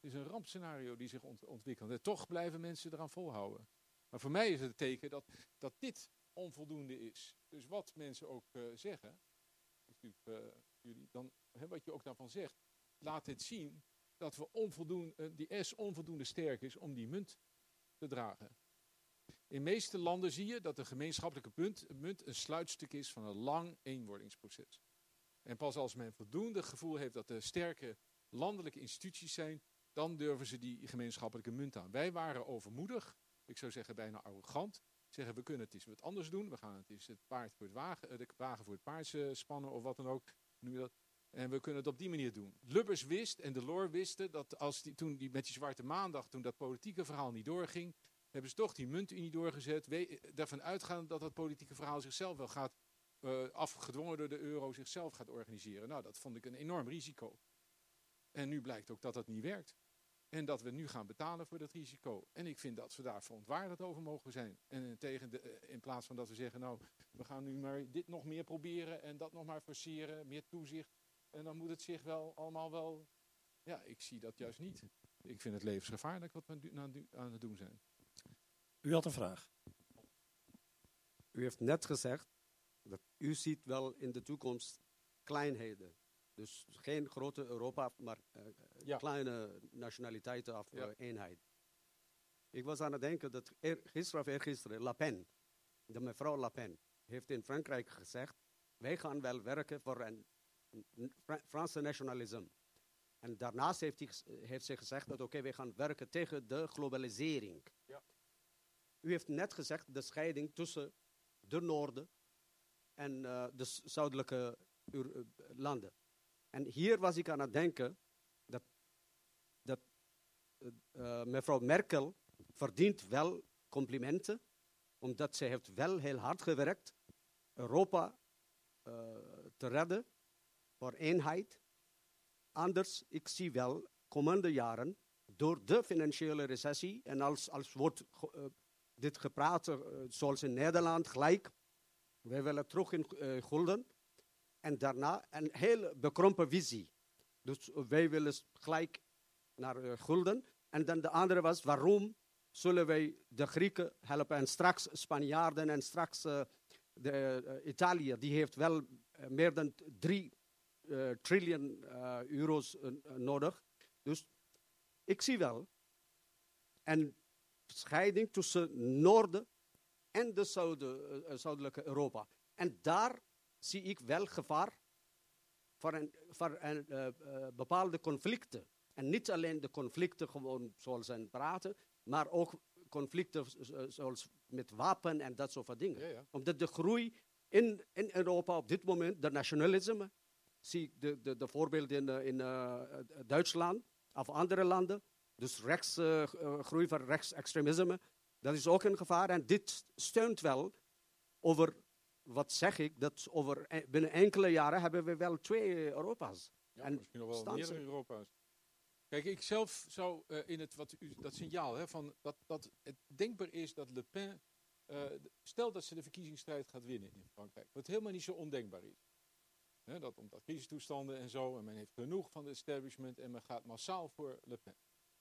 is een rampscenario die zich ont- ontwikkelt. En toch blijven mensen eraan volhouden. Maar voor mij is het een teken dat, dat dit onvoldoende is. Dus wat mensen ook uh, zeggen, natuurlijk uh, jullie, dan, hè, wat je ook daarvan zegt, laat dit zien dat we onvoldoende, uh, die S onvoldoende sterk is om die munt te dragen. In de meeste landen zie je dat de gemeenschappelijke munt, munt een sluitstuk is van een lang eenwordingsproces. En pas als men voldoende gevoel heeft dat er sterke landelijke instituties zijn, dan durven ze die gemeenschappelijke munt aan. Wij waren overmoedig, ik zou zeggen bijna arrogant. Zeggen we kunnen het eens wat anders doen. We gaan het eens het paard voor het wagen, de wagen voor het paard uh, spannen of wat dan ook. Noem je dat? En we kunnen het op die manier doen. Lubbers wist en Delors wisten dat als die, toen die met die Zwarte Maandag, toen dat politieke verhaal niet doorging, hebben ze toch die muntunie doorgezet. We, daarvan uitgaan dat dat politieke verhaal zichzelf wel gaat, uh, afgedwongen door de euro, zichzelf gaat organiseren. Nou, dat vond ik een enorm risico. En nu blijkt ook dat dat niet werkt. En dat we nu gaan betalen voor dat risico. En ik vind dat we daar verontwaardigd over mogen zijn. En tegen de, in plaats van dat we zeggen, nou, we gaan nu maar dit nog meer proberen en dat nog maar forceren, meer toezicht. En dan moet het zich wel allemaal wel... Ja, ik zie dat juist niet. Ik vind het levensgevaarlijk wat we nu aan het doen zijn. U had een vraag. U heeft net gezegd dat u ziet wel in de toekomst kleinheden. Dus geen grote Europa, maar uh, ja. kleine nationaliteiten of ja. uh, eenheid. Ik was aan het denken dat er, gisteren of eergisteren Le Pen, de mevrouw Le Pen, heeft in Frankrijk gezegd, wij gaan wel werken voor een, een Fra- Franse nationalisme. En daarnaast heeft, hij, heeft ze gezegd dat oké, okay, wij gaan werken tegen de globalisering. Ja. U heeft net gezegd de scheiding tussen de noorden en uh, de zuidelijke uh, landen. En hier was ik aan het denken dat, dat uh, mevrouw Merkel verdient wel complimenten, omdat ze heeft wel heel hard gewerkt Europa uh, te redden voor eenheid. Anders, ik zie wel komende jaren door de financiële recessie en als, als wordt uh, dit gepraat uh, zoals in Nederland gelijk, wij willen terug in uh, gulden. En daarna een heel bekrompen visie. Dus wij willen gelijk naar uh, gulden. En dan de andere was, waarom zullen wij de Grieken helpen? En straks Spanjaarden en straks uh, de, uh, Italië, die heeft wel uh, meer dan drie uh, triljoen uh, euro's uh, nodig. Dus ik zie wel een scheiding tussen Noorden en de zuiden, uh, zuidelijke Europa. En daar zie ik wel gevaar voor, een, voor een, uh, uh, bepaalde conflicten. En niet alleen de conflicten gewoon zoals een praten, maar ook conflicten uh, zoals met wapen en dat soort van dingen. Ja, ja. Omdat de groei in, in Europa op dit moment, de nationalisme, zie ik de, de, de voorbeelden in, uh, in uh, Duitsland of andere landen. Dus rechts, uh, uh, groei van rechtsextremisme, dat is ook een gevaar. En dit steunt wel over... Wat zeg ik? Dat over binnen enkele jaren hebben we wel twee Europa's. Ja, en misschien nog wel meerdere Europa's. Kijk, ik zelf zou uh, in het wat u, dat signaal hè, van dat, dat het denkbaar is dat Le Pen, uh, stel dat ze de verkiezingsstrijd gaat winnen in Frankrijk, wat helemaal niet zo ondenkbaar is. Hè, dat omdat crisistoestanden en zo, en men heeft genoeg van de establishment en men gaat massaal voor Le Pen.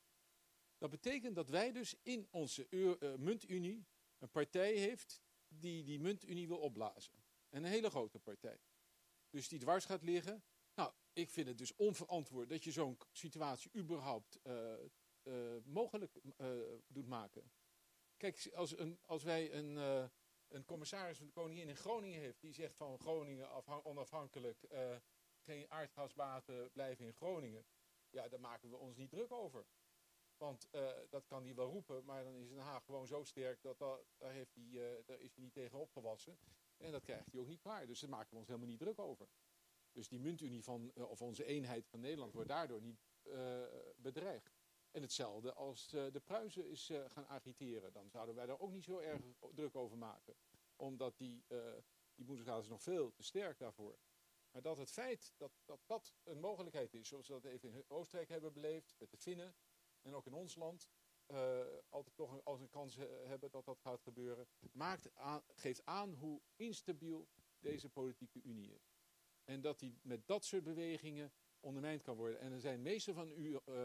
Dat betekent dat wij dus in onze Euro, uh, muntunie een partij heeft die die muntunie wil opblazen. En een hele grote partij. Dus die dwars gaat liggen. Nou, ik vind het dus onverantwoord dat je zo'n situatie überhaupt uh, uh, mogelijk uh, doet maken. Kijk, als, een, als wij een, uh, een commissaris van de koningin in Groningen heeft, die zegt van Groningen afhan- onafhankelijk, uh, geen aardgasbaten blijven in Groningen. Ja, daar maken we ons niet druk over. Want uh, dat kan hij wel roepen, maar dan is Den Haag gewoon zo sterk dat da, daar, heeft hij, uh, daar is hij niet tegen opgewassen. En dat krijgt hij ook niet klaar. Dus daar maken we ons helemaal niet druk over. Dus die muntunie van, uh, of onze eenheid van Nederland wordt daardoor niet uh, bedreigd. En hetzelfde als uh, de Pruisen is uh, gaan agiteren. Dan zouden wij daar ook niet zo erg druk over maken. Omdat die, uh, die Bundesraad is nog veel te sterk daarvoor. Maar dat het feit dat, dat dat een mogelijkheid is, zoals we dat even in Oostenrijk hebben beleefd, met de Finnen, en ook in ons land, uh, altijd toch een, als een kans he, hebben dat dat gaat gebeuren, maakt aan, geeft aan hoe instabiel deze politieke unie is. En dat die met dat soort bewegingen ondermijnd kan worden. En er zijn meeste van u uh,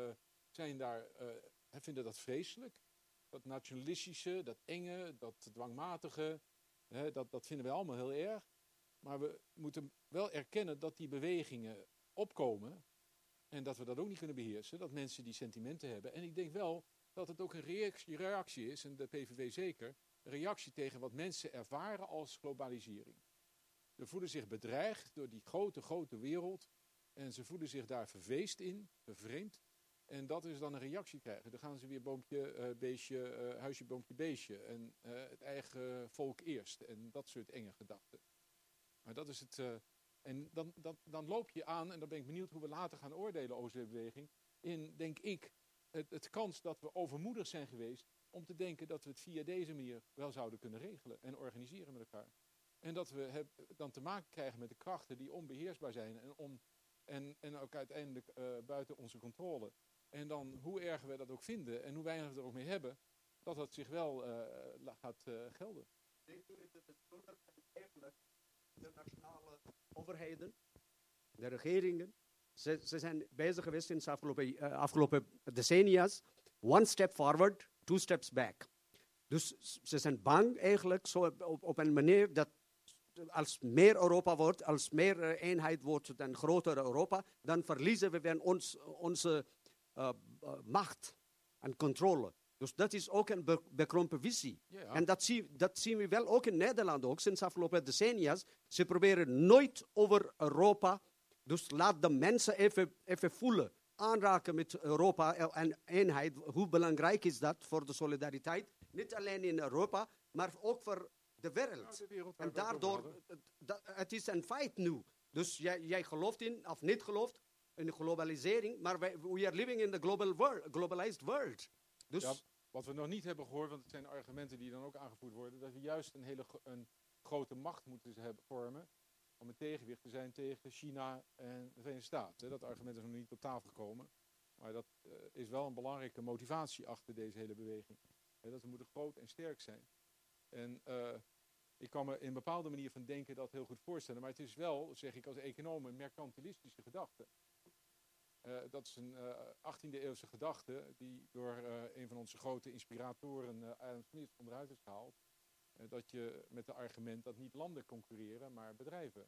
zijn daar, uh, vinden dat vreselijk. Dat nationalistische, dat enge, dat dwangmatige, hè, dat, dat vinden wij allemaal heel erg. Maar we moeten wel erkennen dat die bewegingen opkomen en dat we dat ook niet kunnen beheersen, dat mensen die sentimenten hebben. En ik denk wel dat het ook een reactie, reactie is, en de P V V zeker, een reactie tegen wat mensen ervaren als globalisering. Ze voelen zich bedreigd door die grote, grote wereld en ze voelen zich daar verweest in, vervreemd. En dat is dan een reactie krijgen. Dan gaan ze weer boompje, uh, beestje, uh, huisje, boompje, beestje. En uh, het eigen volk eerst. En dat soort enge gedachten. Maar dat is het. Uh, en dan, dan, dan loop je aan, en dan ben ik benieuwd hoe we later gaan oordelen over deze beweging. In, denk ik, het, het kans dat we overmoedig zijn geweest om te denken dat we het via deze manier wel zouden kunnen regelen en organiseren met elkaar. En dat we heb, dan te maken krijgen met de krachten die onbeheersbaar zijn en, on, en, en ook uiteindelijk uh, buiten onze controle. En dan, hoe erg we dat ook vinden en hoe weinig we er ook mee hebben, dat dat zich wel uh, gaat uh, gelden. Denkt u dat het schuldig zijn eigenlijk de nationale overheden, de regeringen? Ze, ze zijn bezig geweest in de afgelopen, uh, afgelopen decennia's. One step forward, two steps back. Dus ze zijn bang eigenlijk zo op, op een manier dat als meer Europa wordt, als meer uh, eenheid wordt dan groter Europa, dan verliezen we weer ons, onze uh, uh, macht en controle. Dus dat is ook een be- bekrompen visie. Ja. En dat, zie, dat zien we wel ook in Nederland, ook sinds de afgelopen decennia's. Ze proberen nooit over Europa, dus laat de mensen even, even voelen, aanraken met Europa en eenheid. Hoe belangrijk is dat voor de solidariteit? Niet alleen in Europa, maar ook voor de wereld. Nou, de wereld en daardoor, het, het is een feit nu. Dus jij, jij gelooft in, of niet gelooft, in de globalisering, maar wij, we are living in the global world, globalized world. Dus ja, wat we nog niet hebben gehoord, want het zijn argumenten die dan ook aangevoerd worden, dat we juist een hele een grote macht moeten hebben, vormen om een tegenwicht te zijn tegen China en de Verenigde Staten. Dat argument is nog niet op tafel gekomen, maar dat uh, is wel een belangrijke motivatie achter deze hele beweging. He, dat we moeten groot en sterk zijn. En uh, ik kan me in een bepaalde manier van denken dat heel goed voorstellen, maar het is wel, zeg ik als econoom, een mercantilistische gedachte. Uh, dat is een uh, achttiende eeuwse gedachte die door uh, een van onze grote inspiratoren, uh, Adam Smith, onderuit is gehaald. Uh, dat je met het argument dat niet landen concurreren, maar bedrijven.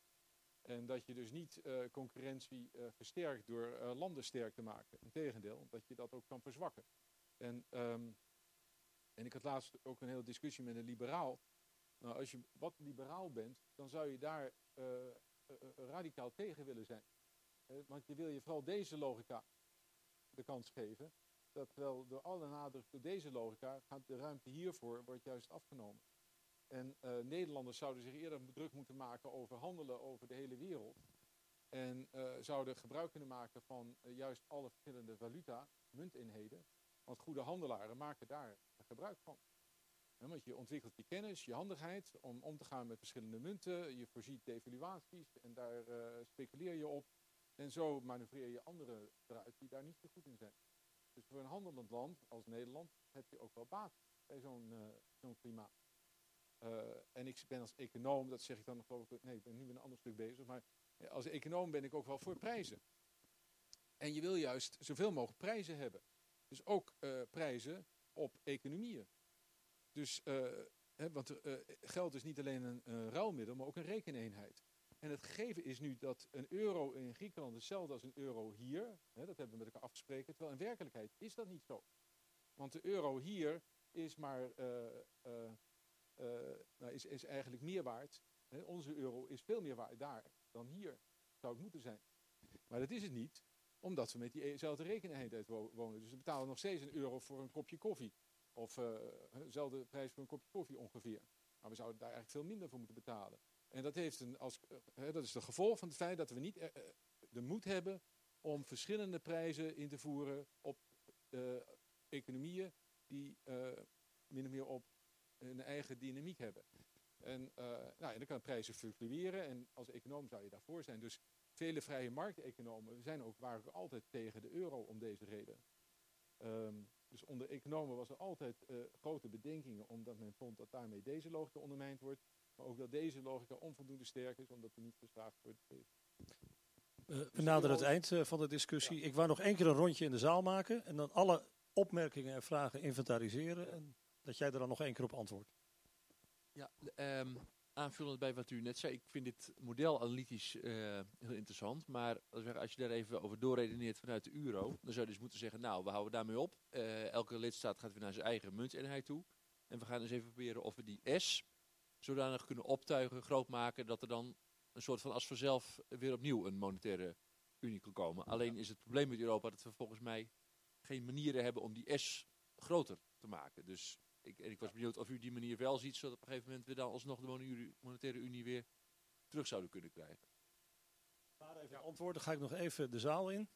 En dat je dus niet uh, concurrentie uh, versterkt door uh, landen sterk te maken. Integendeel, dat je dat ook kan verzwakken. En, um, en ik had laatst ook een hele discussie met een liberaal. Nou, als je wat liberaal bent, dan zou je daar uh, uh, radicaal tegen willen zijn. Uh, want je wil je vooral deze logica de kans geven. Dat terwijl door alle nadruk door deze logica gaat de ruimte hiervoor wordt juist afgenomen. En uh, Nederlanders zouden zich eerder druk moeten maken over handelen over de hele wereld. En uh, zouden gebruik kunnen maken van uh, juist alle verschillende valuta, munteenheden. Want goede handelaren maken daar gebruik van. Ja, want je ontwikkelt je kennis, je handigheid om om te gaan met verschillende munten. Je voorziet devaluaties en daar uh, speculeer je op. En zo manoeuvreer je anderen eruit die daar niet zo goed in zijn. Dus voor een handelend land als Nederland heb je ook wel baat bij zo'n, uh, zo'n klimaat. Uh, en ik ben als econoom, dat zeg ik dan nog geloof ik, nee, ik ben nu met een ander stuk bezig, maar ja, als econoom ben ik ook wel voor prijzen. En je wil juist zoveel mogelijk prijzen hebben. Dus ook uh, prijzen op economieën. Dus, uh, hè, want uh, geld is niet alleen een uh, ruilmiddel, maar ook een rekeneenheid. En het gegeven is nu dat een euro in Griekenland hetzelfde als een euro hier, hè, dat hebben we met elkaar afgesproken, terwijl in werkelijkheid is dat niet zo. Want de euro hier is maar uh, uh, uh, nou is, is eigenlijk meer waard. Hè. Onze euro is veel meer waard daar dan hier, zou het moeten zijn. Maar dat is het niet, omdat we met diezelfde rekeneenheid wonen. Dus we betalen nog steeds een euro voor een kopje koffie. Of uh, dezelfde prijs voor een kopje koffie ongeveer. Maar we zouden daar eigenlijk veel minder voor moeten betalen. En dat, heeft een, als, uh, dat is het gevolg van het feit dat we niet uh, de moed hebben om verschillende prijzen in te voeren op uh, economieën die uh, min of meer op hun eigen dynamiek hebben. En, uh, nou, en dan kan prijzen fluctueren en als econoom zou je daarvoor zijn. Dus vele vrije markteconomen zijn ook, waren ook altijd tegen de euro om deze reden. Um, dus onder economen was er altijd uh, grote bedenkingen, omdat men vond dat daarmee deze logica ondermijnd wordt, maar ook dat deze logica onvoldoende sterk is, omdat die niet geslaagd wordt. Uh, we naderen het eind uh, van de discussie. Ja. Ik wou nog één keer een rondje in de zaal maken en dan alle opmerkingen en vragen inventariseren. En dat jij er dan nog één keer op antwoordt. Ja, um, aanvullend bij wat u net zei. Ik vind dit model analytisch uh, heel interessant. Maar als je daar even over doorredeneert vanuit de euro, dan zou je dus moeten zeggen, nou, we houden daarmee op. Uh, elke lidstaat gaat weer naar zijn eigen munteenheid toe. En we gaan eens even proberen of we die S zodanig kunnen optuigen, groot maken, dat er dan een soort van als vanzelf weer opnieuw een monetaire unie kan komen. Alleen is het probleem met Europa dat we volgens mij geen manieren hebben om die S groter te maken. Dus ik, en ik was benieuwd of u die manier wel ziet, zodat op een gegeven moment we dan alsnog de monetaire unie weer terug zouden kunnen krijgen. Maar even antwoorden, ga ik nog even de zaal in.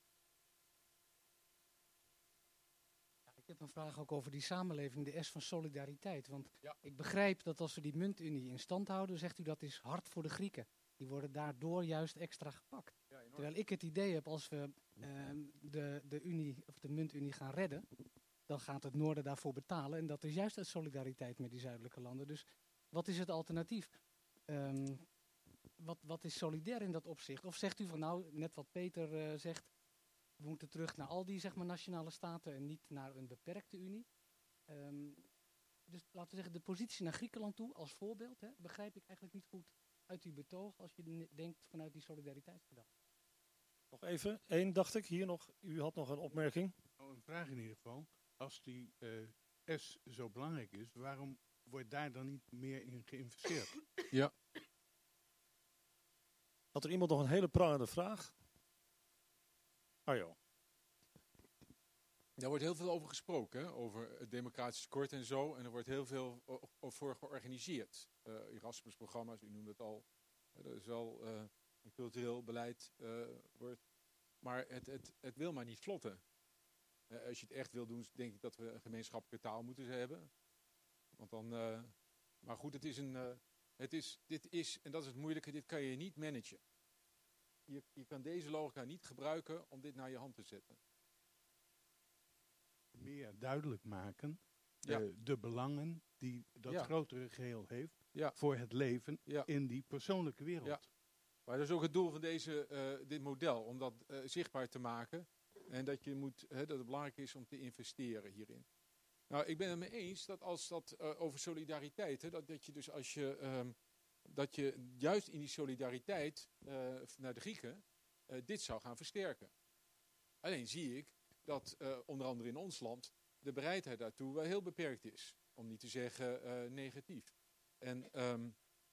Ik heb een vraag ook over die samenleving, de S van solidariteit. Want ja. ik begrijp dat als we die muntunie in stand houden, zegt u dat is hard voor de Grieken. Die worden daardoor juist extra gepakt. Ja, terwijl ik het idee heb, als we uh, de, de, unie, of de muntunie gaan redden, dan gaat het noorden daarvoor betalen. En dat is juist uit solidariteit met die zuidelijke landen. Dus wat is het alternatief? Um, wat, wat is solidair in dat opzicht? Of zegt u van nou, net wat Peter uh, zegt, we moeten terug naar al die zeg maar, nationale staten en niet naar een beperkte unie. Um, dus laten we zeggen, de positie naar Griekenland toe als voorbeeld, hè, begrijp ik eigenlijk niet goed uit uw betoog als je denkt vanuit die solidariteitsgedachte. Nog even, één dacht ik, hier nog, u had nog een opmerking. Nou, een vraag in ieder geval. Als die uh, S zo belangrijk is, waarom wordt daar dan niet meer in geïnvesteerd? Ja. Had er iemand nog een hele prangende vraag? Arjo. Daar wordt heel veel over gesproken, hè? Over het democratisch tekort en zo. En er wordt heel veel voor georganiseerd. Uh, Erasmus-programma's, u noemde het al. Uh, er is wel uh, een cultureel beleid. Uh, wordt. Maar het, het, het wil maar niet vlotten. Uh, als je het echt wil doen, denk ik dat we een gemeenschappelijke taal moeten hebben. Want dan, uh, maar goed, het is een, uh, het is, dit is, en dat is het moeilijke, dit kan je niet managen. Je, je kan deze logica niet gebruiken om dit naar je hand te zetten. Meer duidelijk maken, ja. uh, de belangen die dat ja. grotere geheel heeft ja. voor het leven ja. in die persoonlijke wereld. Ja. Maar dat is ook het doel van deze, uh, dit model, om dat uh, zichtbaar te maken. En dat, je moet, hè, dat het belangrijk is om te investeren hierin. Nou, ik ben het mee eens dat als dat uh, over solidariteit, hè, dat, dat je dus als je, um, dat je juist in die solidariteit uh, naar de Grieken uh, dit zou gaan versterken. Alleen zie ik dat uh, onder andere in ons land de bereidheid daartoe wel heel beperkt is. Om niet te zeggen uh, negatief. En, um,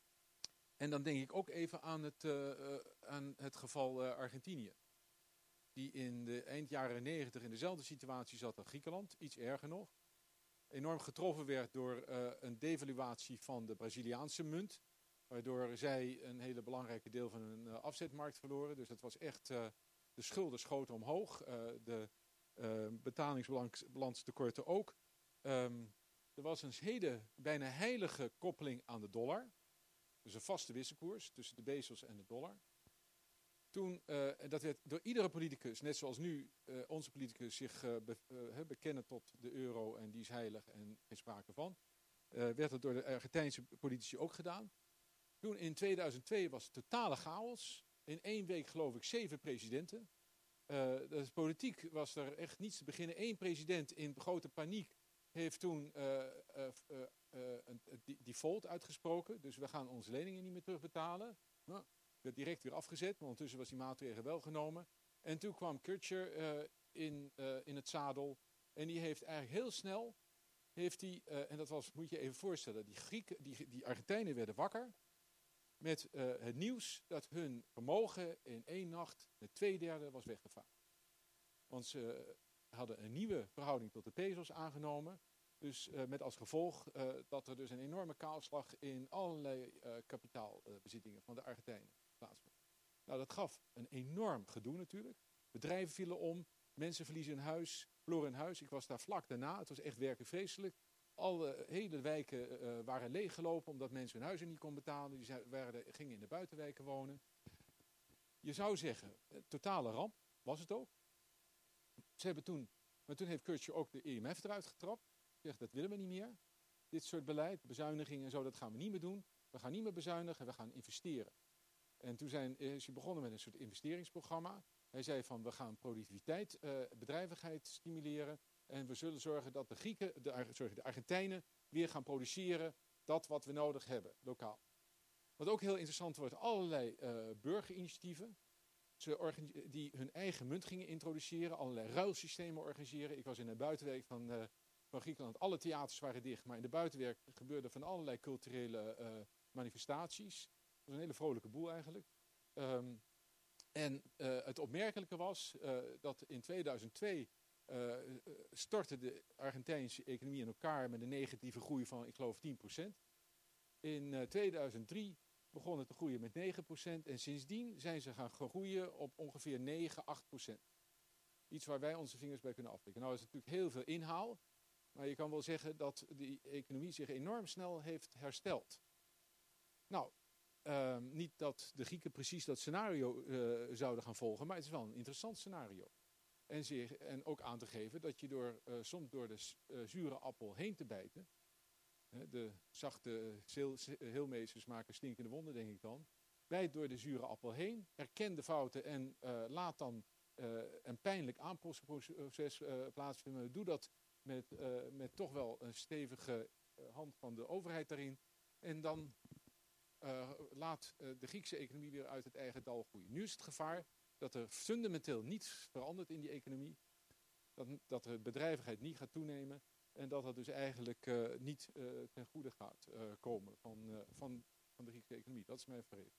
en dan denk ik ook even aan het, uh, uh, aan het geval uh, Argentinië. Die in de eind jaren negentig in dezelfde situatie zat als Griekenland, iets erger nog. Enorm getroffen werd door uh, een devaluatie van de Braziliaanse munt. Waardoor zij een hele belangrijke deel van hun uh, afzetmarkt verloren. Dus dat was echt, uh, de schulden schoten omhoog. Uh, de uh, betalingsbalanstekorten ook. Um, er was een hele, bijna heilige koppeling aan de dollar. Dus een vaste wisselkoers tussen de pesos en de dollar. Toen, uh, dat werd door iedere politicus, net zoals nu uh, onze politicus zich uh, be, uh, bekennen tot de euro en die is heilig en geen sprake van, uh, werd het door de Argentijnse politici ook gedaan. Toen in tweeduizend twee was het totale chaos. In één week geloof ik zeven presidenten. Uh, de politiek was er echt niets te beginnen. Eén president in grote paniek heeft toen uh, uh, uh, uh, een default uitgesproken. Dus we gaan onze leningen niet meer terugbetalen. Nou, werd direct weer afgezet, maar ondertussen was die maatregel wel genomen. En toen kwam Kirchner uh, in, uh, in het zadel. En die heeft eigenlijk heel snel, heeft die, uh, en dat was, moet je even voorstellen, die, Grieken, die, die Argentijnen werden wakker met uh, het nieuws dat hun vermogen in één nacht met twee derde was weggevaagd. Want ze hadden een nieuwe verhouding tot de pesos aangenomen. Dus uh, met als gevolg uh, dat er dus een enorme kaalslag in allerlei uh, kapitaalbezittingen uh, van de Argentijnen plaatsvond. Nou, dat gaf een enorm gedoe natuurlijk. Bedrijven vielen om, mensen verliezen hun huis, verloren hun huis. Ik was daar vlak daarna, het was echt werkelijk vreselijk. Alle hele wijken uh, waren leeggelopen omdat mensen hun huizen niet konden betalen. Die waren, gingen in de buitenwijken wonen. Je zou zeggen, totale ramp, was het ook. Ze hebben toen, maar toen heeft Kirchner ook de I M F eruit getrapt. Zegt, dat willen we niet meer. Dit soort beleid, bezuinigingen en zo, dat gaan we niet meer doen. We gaan niet meer bezuinigen, we gaan investeren. En toen zijn, is hij begonnen met een soort investeringsprogramma. Hij zei van we gaan productiviteit, uh, bedrijvigheid stimuleren. En we zullen zorgen dat de Grieken, de, sorry, de Argentijnen weer gaan produceren dat wat we nodig hebben, lokaal. Wat ook heel interessant wordt, allerlei uh, burgerinitiatieven. Ze die hun eigen munt gingen introduceren, allerlei ruilsystemen organiseren. Ik was in de buitenwijk van, uh, van Griekenland, alle theaters waren dicht, maar in de buitenwijk gebeurde van allerlei culturele uh, manifestaties. Dat was een hele vrolijke boel eigenlijk. Um, en uh, het opmerkelijke was uh, dat in tweeduizend twee uh, stortte de Argentijnse economie in elkaar met een negatieve groei van, ik geloof, tien procent. In uh, tweeduizend drie begon het te groeien met negen procent en sindsdien zijn ze gaan groeien op ongeveer negen, acht procent. Iets waar wij onze vingers bij kunnen aflikken. Nou is het natuurlijk heel veel inhaal, maar je kan wel zeggen dat die economie zich enorm snel heeft hersteld. Nou, uh, niet dat de Grieken precies dat scenario uh, zouden gaan volgen, maar het is wel een interessant scenario. En, zich, en ook aan te geven dat je door, uh, soms door de uh, zure appel heen te bijten, de zachte heelmeesters maken stinkende wonden, denk ik dan. Bijt door de zure appel heen, erken de fouten en uh, laat dan uh, een pijnlijk aanpassingsproces uh, plaatsvinden. Doe dat met, uh, met toch wel een stevige uh, hand van de overheid daarin. En dan uh, laat uh, de Griekse economie weer uit het eigen dal groeien. Nu is het gevaar dat er fundamenteel niets verandert in die economie. Dat, dat de bedrijvigheid niet gaat toenemen. En dat dat dus eigenlijk uh, niet uh, ten goede gaat uh, komen van, uh, van, van de Griekse economie. Dat is mijn vrees.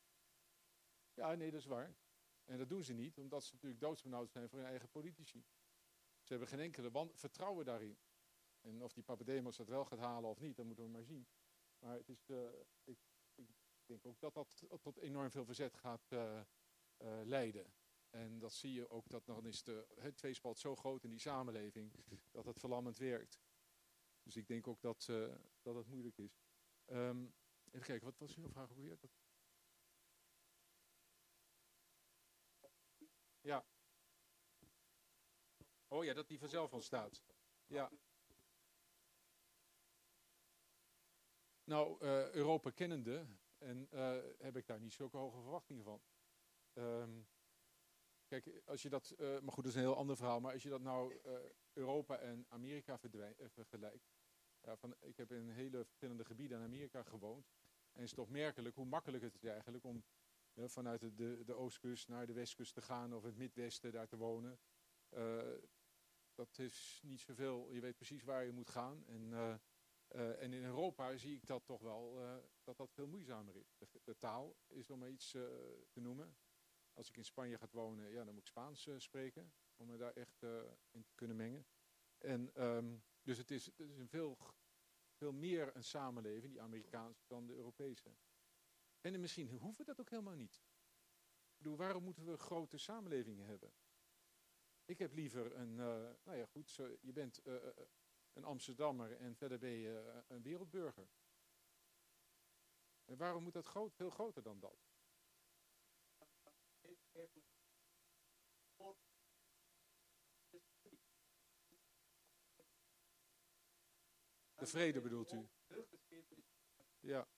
Ja, nee, dat is waar. En dat doen ze niet, omdat ze natuurlijk doodsbenauwd zijn voor hun eigen politici. Ze hebben geen enkele wan- vertrouwen daarin. En of die Papademos dat wel gaat halen of niet, dat moeten we maar zien. Maar het is, uh, ik, ik denk ook dat dat tot enorm veel verzet gaat uh, uh, leiden. En dat zie je ook, dat dan is de het tweespalt zo groot in die samenleving, dat het verlammend werkt. Dus ik denk ook dat, uh, dat het moeilijk is. Um, even kijken, wat was uw vraag ook weer? Dat... Ja. Oh ja, dat die vanzelf ontstaat. Ja. Nou, uh, Europa kennende, en uh, heb ik daar niet zulke hoge verwachtingen van. Um, Kijk, als je dat, uh, maar goed, dat is een heel ander verhaal, maar als je dat nou uh, Europa en Amerika verdwij- uh, vergelijkt. Ja, van, ik heb in hele verschillende gebieden in Amerika gewoond. En het is toch merkelijk hoe makkelijk het is eigenlijk om uh, vanuit de, de, de oostkust naar de westkust te gaan of het Midwesten daar te wonen. Uh, dat is niet zoveel, je weet precies waar je moet gaan. En, uh, uh, en in Europa zie ik dat toch wel, uh, dat dat veel moeizamer is. De, de taal is om maar iets uh, te noemen. Als ik in Spanje ga wonen, ja, dan moet ik Spaans uh, spreken, om me daar echt uh, in te kunnen mengen. En um, dus het is, het is een veel, veel meer een samenleving, die Amerikaanse, dan de Europese. En misschien hoeven we dat ook helemaal niet. Ik bedoel, waarom moeten we grote samenlevingen hebben? Ik heb liever een, uh, nou ja goed, zo, je bent uh, een Amsterdammer en verder ben je uh, een wereldburger. En waarom moet dat groot, veel groter dan dat? De vrede bedoelt u? Ja.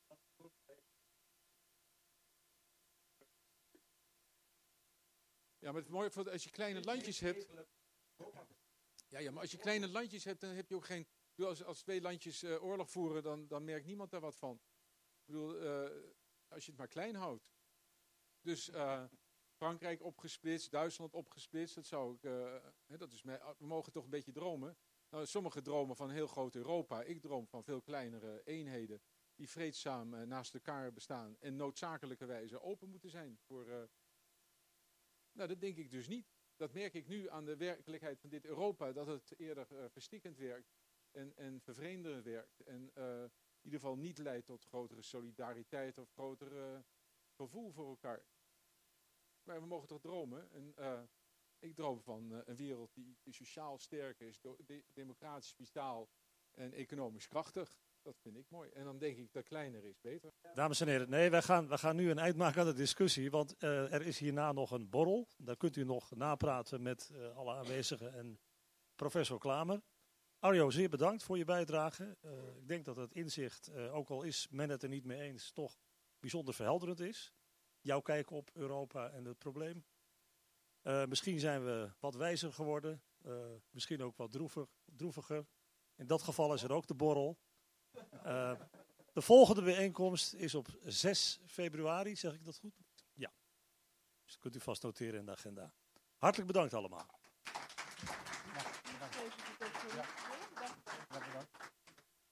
Ja, maar het mooie, als je kleine landjes hebt. Ja, ja, maar als je kleine landjes hebt, dan heb je ook geen. Als, als twee landjes uh, oorlog voeren, dan, dan merkt niemand daar wat van. Ik bedoel, uh, als je het maar klein houdt. Dus uh, Frankrijk opgesplitst, Duitsland opgesplitst, dat zou ik. Uh, hè, dat is mij, we mogen toch een beetje dromen. Nou, sommigen dromen van heel groot Europa. Ik droom van veel kleinere eenheden die vreedzaam uh, naast elkaar bestaan en noodzakelijkerwijze open moeten zijn voor. Uh, nou, dat denk ik dus niet. Dat merk ik nu aan de werkelijkheid van dit Europa, dat het eerder uh, verstikkend werkt en, en vervreemderend werkt. En uh, in ieder geval niet leidt tot grotere solidariteit of groter uh, gevoel voor elkaar. Maar we mogen toch dromen. En, uh, ik droom van uh, een wereld die, die sociaal sterk is, de, democratisch vitaal en economisch krachtig. Dat vind ik mooi. En dan denk ik dat kleiner is beter. Dames en heren, nee, wij gaan, wij gaan nu een eind maken aan de discussie. Want uh, er is hierna nog een borrel. Daar kunt u nog napraten met uh, alle aanwezigen en professor Klamer. Arjo, zeer bedankt voor je bijdrage. Uh, ik denk dat het inzicht, uh, ook al is men het er niet mee eens, toch bijzonder verhelderend is. jouw kijk op Europa en het probleem. Uh, misschien zijn we wat wijzer geworden. Uh, misschien ook wat droevig, droeviger. In dat geval is er ook de borrel. Uh, de volgende bijeenkomst is op zes februari, zeg ik dat goed? Ja. Dus dat kunt u vast noteren in de agenda. Hartelijk bedankt allemaal.